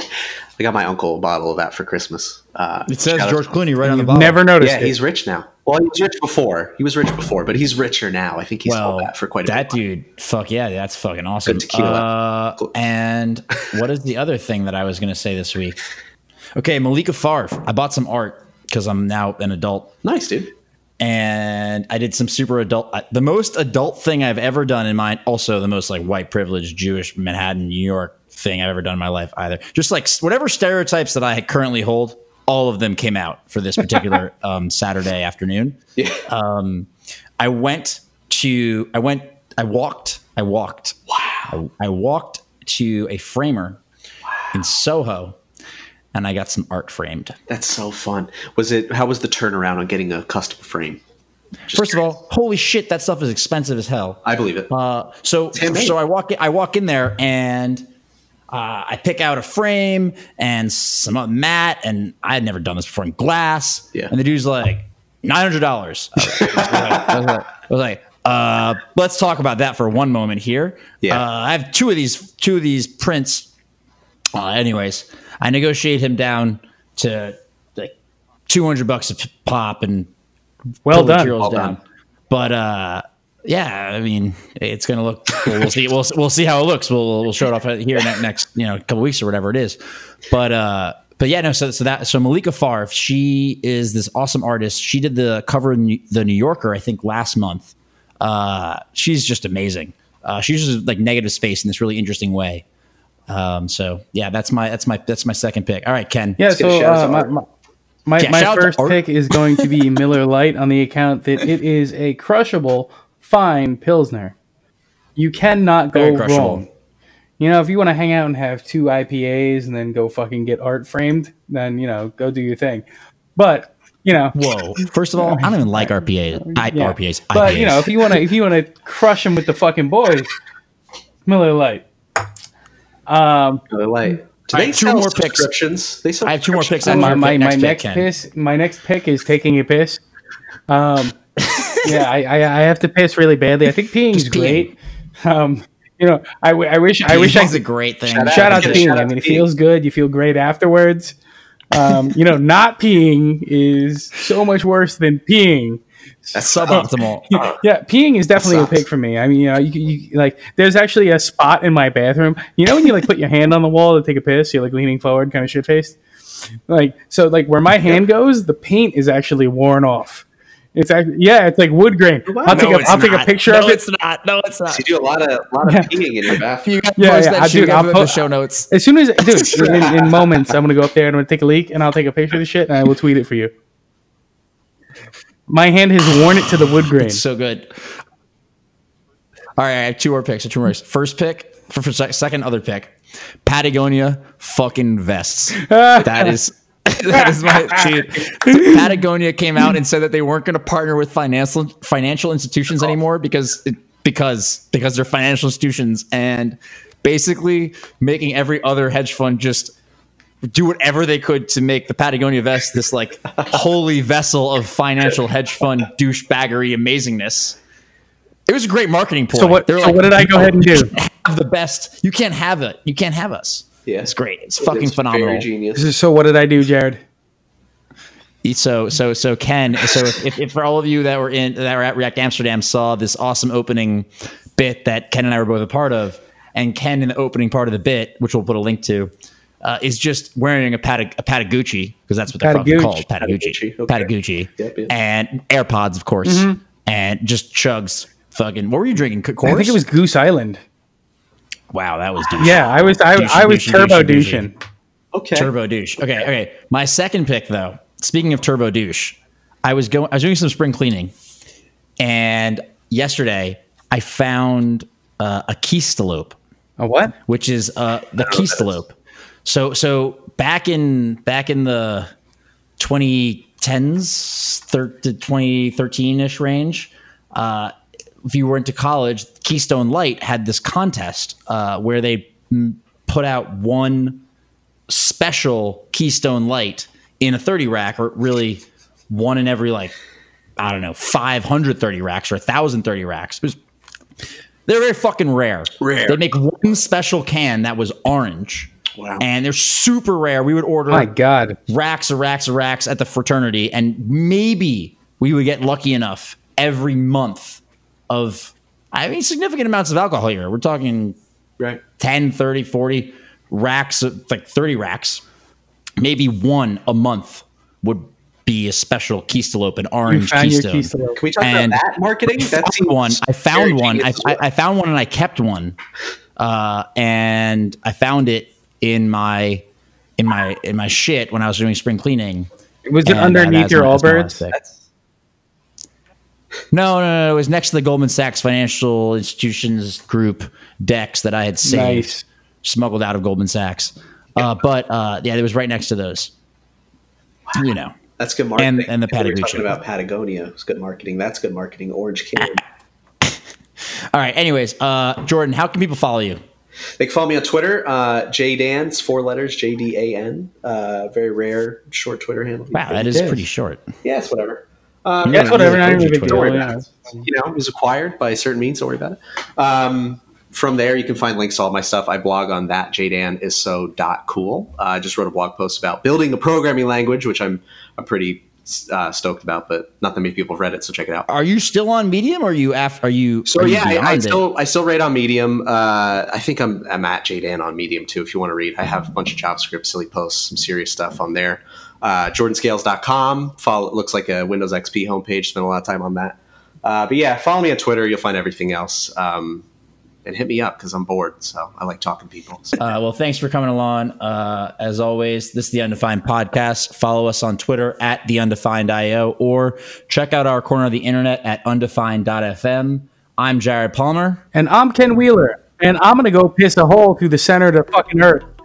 I got my uncle a bottle of that for Christmas. It says George Clooney right on the bottle. Never noticed. Yeah, he's rich now. Well, he was rich before. But he's richer now. I think he's sold that for quite a bit. That dude, fuck yeah, that's fucking awesome. Good tequila. And what is the other thing that I was going to say this week? Okay, Malika Favre. I bought some art because I'm now an adult. Nice, dude. And I did some super adult, the most adult thing I've ever done in mine. Also, the most like white privileged Jewish Manhattan, New York thing I've ever done in my life either. Just like whatever stereotypes that I currently hold, all of them came out for this particular Saturday afternoon. Yeah. I walked. Wow. I walked to a framer in Soho, and I got some art framed. That's so fun. How was the turnaround on getting a custom frame? First of all, holy shit, that stuff is expensive as hell. I believe it. So I walk in there and I pick out a frame and some mat, and I had never done this before in glass. Yeah. And the dude's like, $900. I was like, let's talk about that for one moment here. Yeah. I have two of these prints. Anyways, I negotiate him down to like $200 a pop and Well done. materials Well down. done. But yeah, I mean, it's gonna look. We'll see. We'll see how it looks. We'll show it off here next couple weeks or whatever it is. But yeah, no. So Malika Farr, she is this awesome artist. She did the cover in the New Yorker, I think, last month. She's just amazing. She uses like negative space in this really interesting way. So yeah, that's my second pick. All right, Ken. Yeah, get a shout out to Art. my shout out to first Art. pick is going to be Miller Lite on the account that it is a crushable, fine Pilsner. You cannot go Very crushable. wrong. You know, if you want to hang out and have 2 IPAs and then go fucking get art framed, then, go do your thing. But, Whoa! First of all, I don't even like RPAs. yeah. RPAs. But, IPAs. if you want to crush them with the fucking boys, Miller Lite. Miller Lite. Do All they right, two sell more picks. subscriptions? They sell I have 2 more picks. subscriptions? After My your pick, next Ken. my next pick is taking a piss. Yeah, I have to piss really badly. I think peeing is Just peeing. great. I wish I Peeing's a great thing. shout out to Shout peeing. out I mean, to it feels good. You feel great afterwards. Not peeing is so much worse than peeing. That's Suboptimal. Yeah, peeing is definitely a sucks. pick for me. I mean, you like. There's actually a spot in my bathroom. You know when you like put your hand on the wall to take a piss, you're like leaning forward, kind of shit faced. Like where my hand goes, the paint is actually worn off. It's like wood grain. I'll take a picture of it. It's not. No, it's not. You do a lot of peeing in your bathroom. You got Yeah, post yeah, that I shit do. up I'll in the post- show notes. As soon as, dude, in moments, I'm gonna go up there and I'm gonna take a leak and I'll take a picture of the shit and I will tweet it for you. My hand has worn it to the wood grain. It's so good. All right, I have 2 more picks. First pick for second other pick. Patagonia fucking vests. That is my dude. Patagonia came out and said that they weren't going to partner with financial institutions anymore because they're financial institutions, and basically making every other hedge fund just do whatever they could to make the Patagonia vest this like holy vessel of financial hedge fund douchebaggery amazingness. It was a great marketing point. So what did I go ahead and do? Have the best. You can't have it. You can't have us. Yeah. It's great. It's fucking It's phenomenal. Very genius. So what did I do, Jared? So Ken. So if for all of you that were at React Amsterdam saw this awesome opening bit that Ken and I were both a part of, and Ken in the opening part of the bit, which we'll put a link to, is just wearing a Patagucci, because that's what they're fucking Patagucci. called, Patagucci, Okay. Patagucci, Yep. and AirPods, of course, and just chugs fucking. What were you drinking? Coors? I think it was Goose Island. Wow, that was douche. Yeah, I was turbo douching. Okay. Turbo douche. Okay. My second pick, though. Speaking of turbo douche, I was doing some spring cleaning, and yesterday I found a keystalope, A what? which is the keystalope. So back in the 2010s, to 2013-ish range, if you were into college, Keystone Light had this contest where they put out one special Keystone Light in a 30 rack, or really one in every 500 30 racks or 1,000 30 racks. They're very fucking rare. They make one special can that was orange. Wow. And they're super rare. We would order My God. racks of racks at the fraternity, and maybe we would get lucky enough every month of, significant amounts of alcohol here. We're talking Right. 10, 30, 40 racks, like 30 racks. Maybe one a month would be a special Keystalope, an You orange found your Keystone. Keystone. Can we talk And about that marketing? That seems I found very one. genius as well. I found one and I kept one. And I found it in my shit when I was doing spring cleaning. Was it And, underneath that's your my last Allbirds? pick. That's No. It was next to the Goldman Sachs Financial Institutions Group decks that I had saved, Nice. smuggled out of Goldman Sachs. But it was right next to those. That's good marketing. And the we're Patagonia. talking about Patagonia. It's good marketing. That's good marketing. Orange Can. All right. Anyways, Jordan, how can people follow you? They can follow me on Twitter, JDans, 4 letters, JDAN. Very rare, short Twitter handle. Wow, that is pretty short. Yeah, it's whatever. That's whatever. Not even a big Don't deal. worry Yeah. about it. It was acquired by certain means. Don't worry about it. From there, you can find links to all my stuff. I blog on that, jdanisso.cool. I just wrote a blog post about building a programming language, which I'm pretty stoked about, but not that many people have read it, so check it out. Are you still on Medium, or are you after? Are you? So are you I still write on Medium. I think I'm at JDan on Medium too. If you want to read, I have a bunch of JavaScript, silly posts, some serious stuff on there. JordanScales.com. It looks like a Windows XP homepage. Spent a lot of time on that. But yeah, follow me on Twitter. You'll find everything else. And hit me up because I'm bored. So I like talking to people. So. Well, thanks for coming along. As always, this is the Undefined Podcast. Follow us on Twitter at TheUndefined.io or check out our corner of the internet at undefined.fm. I'm Jared Palmer. And I'm Ken Wheeler. And I'm going to go piss a hole through the center of the fucking earth.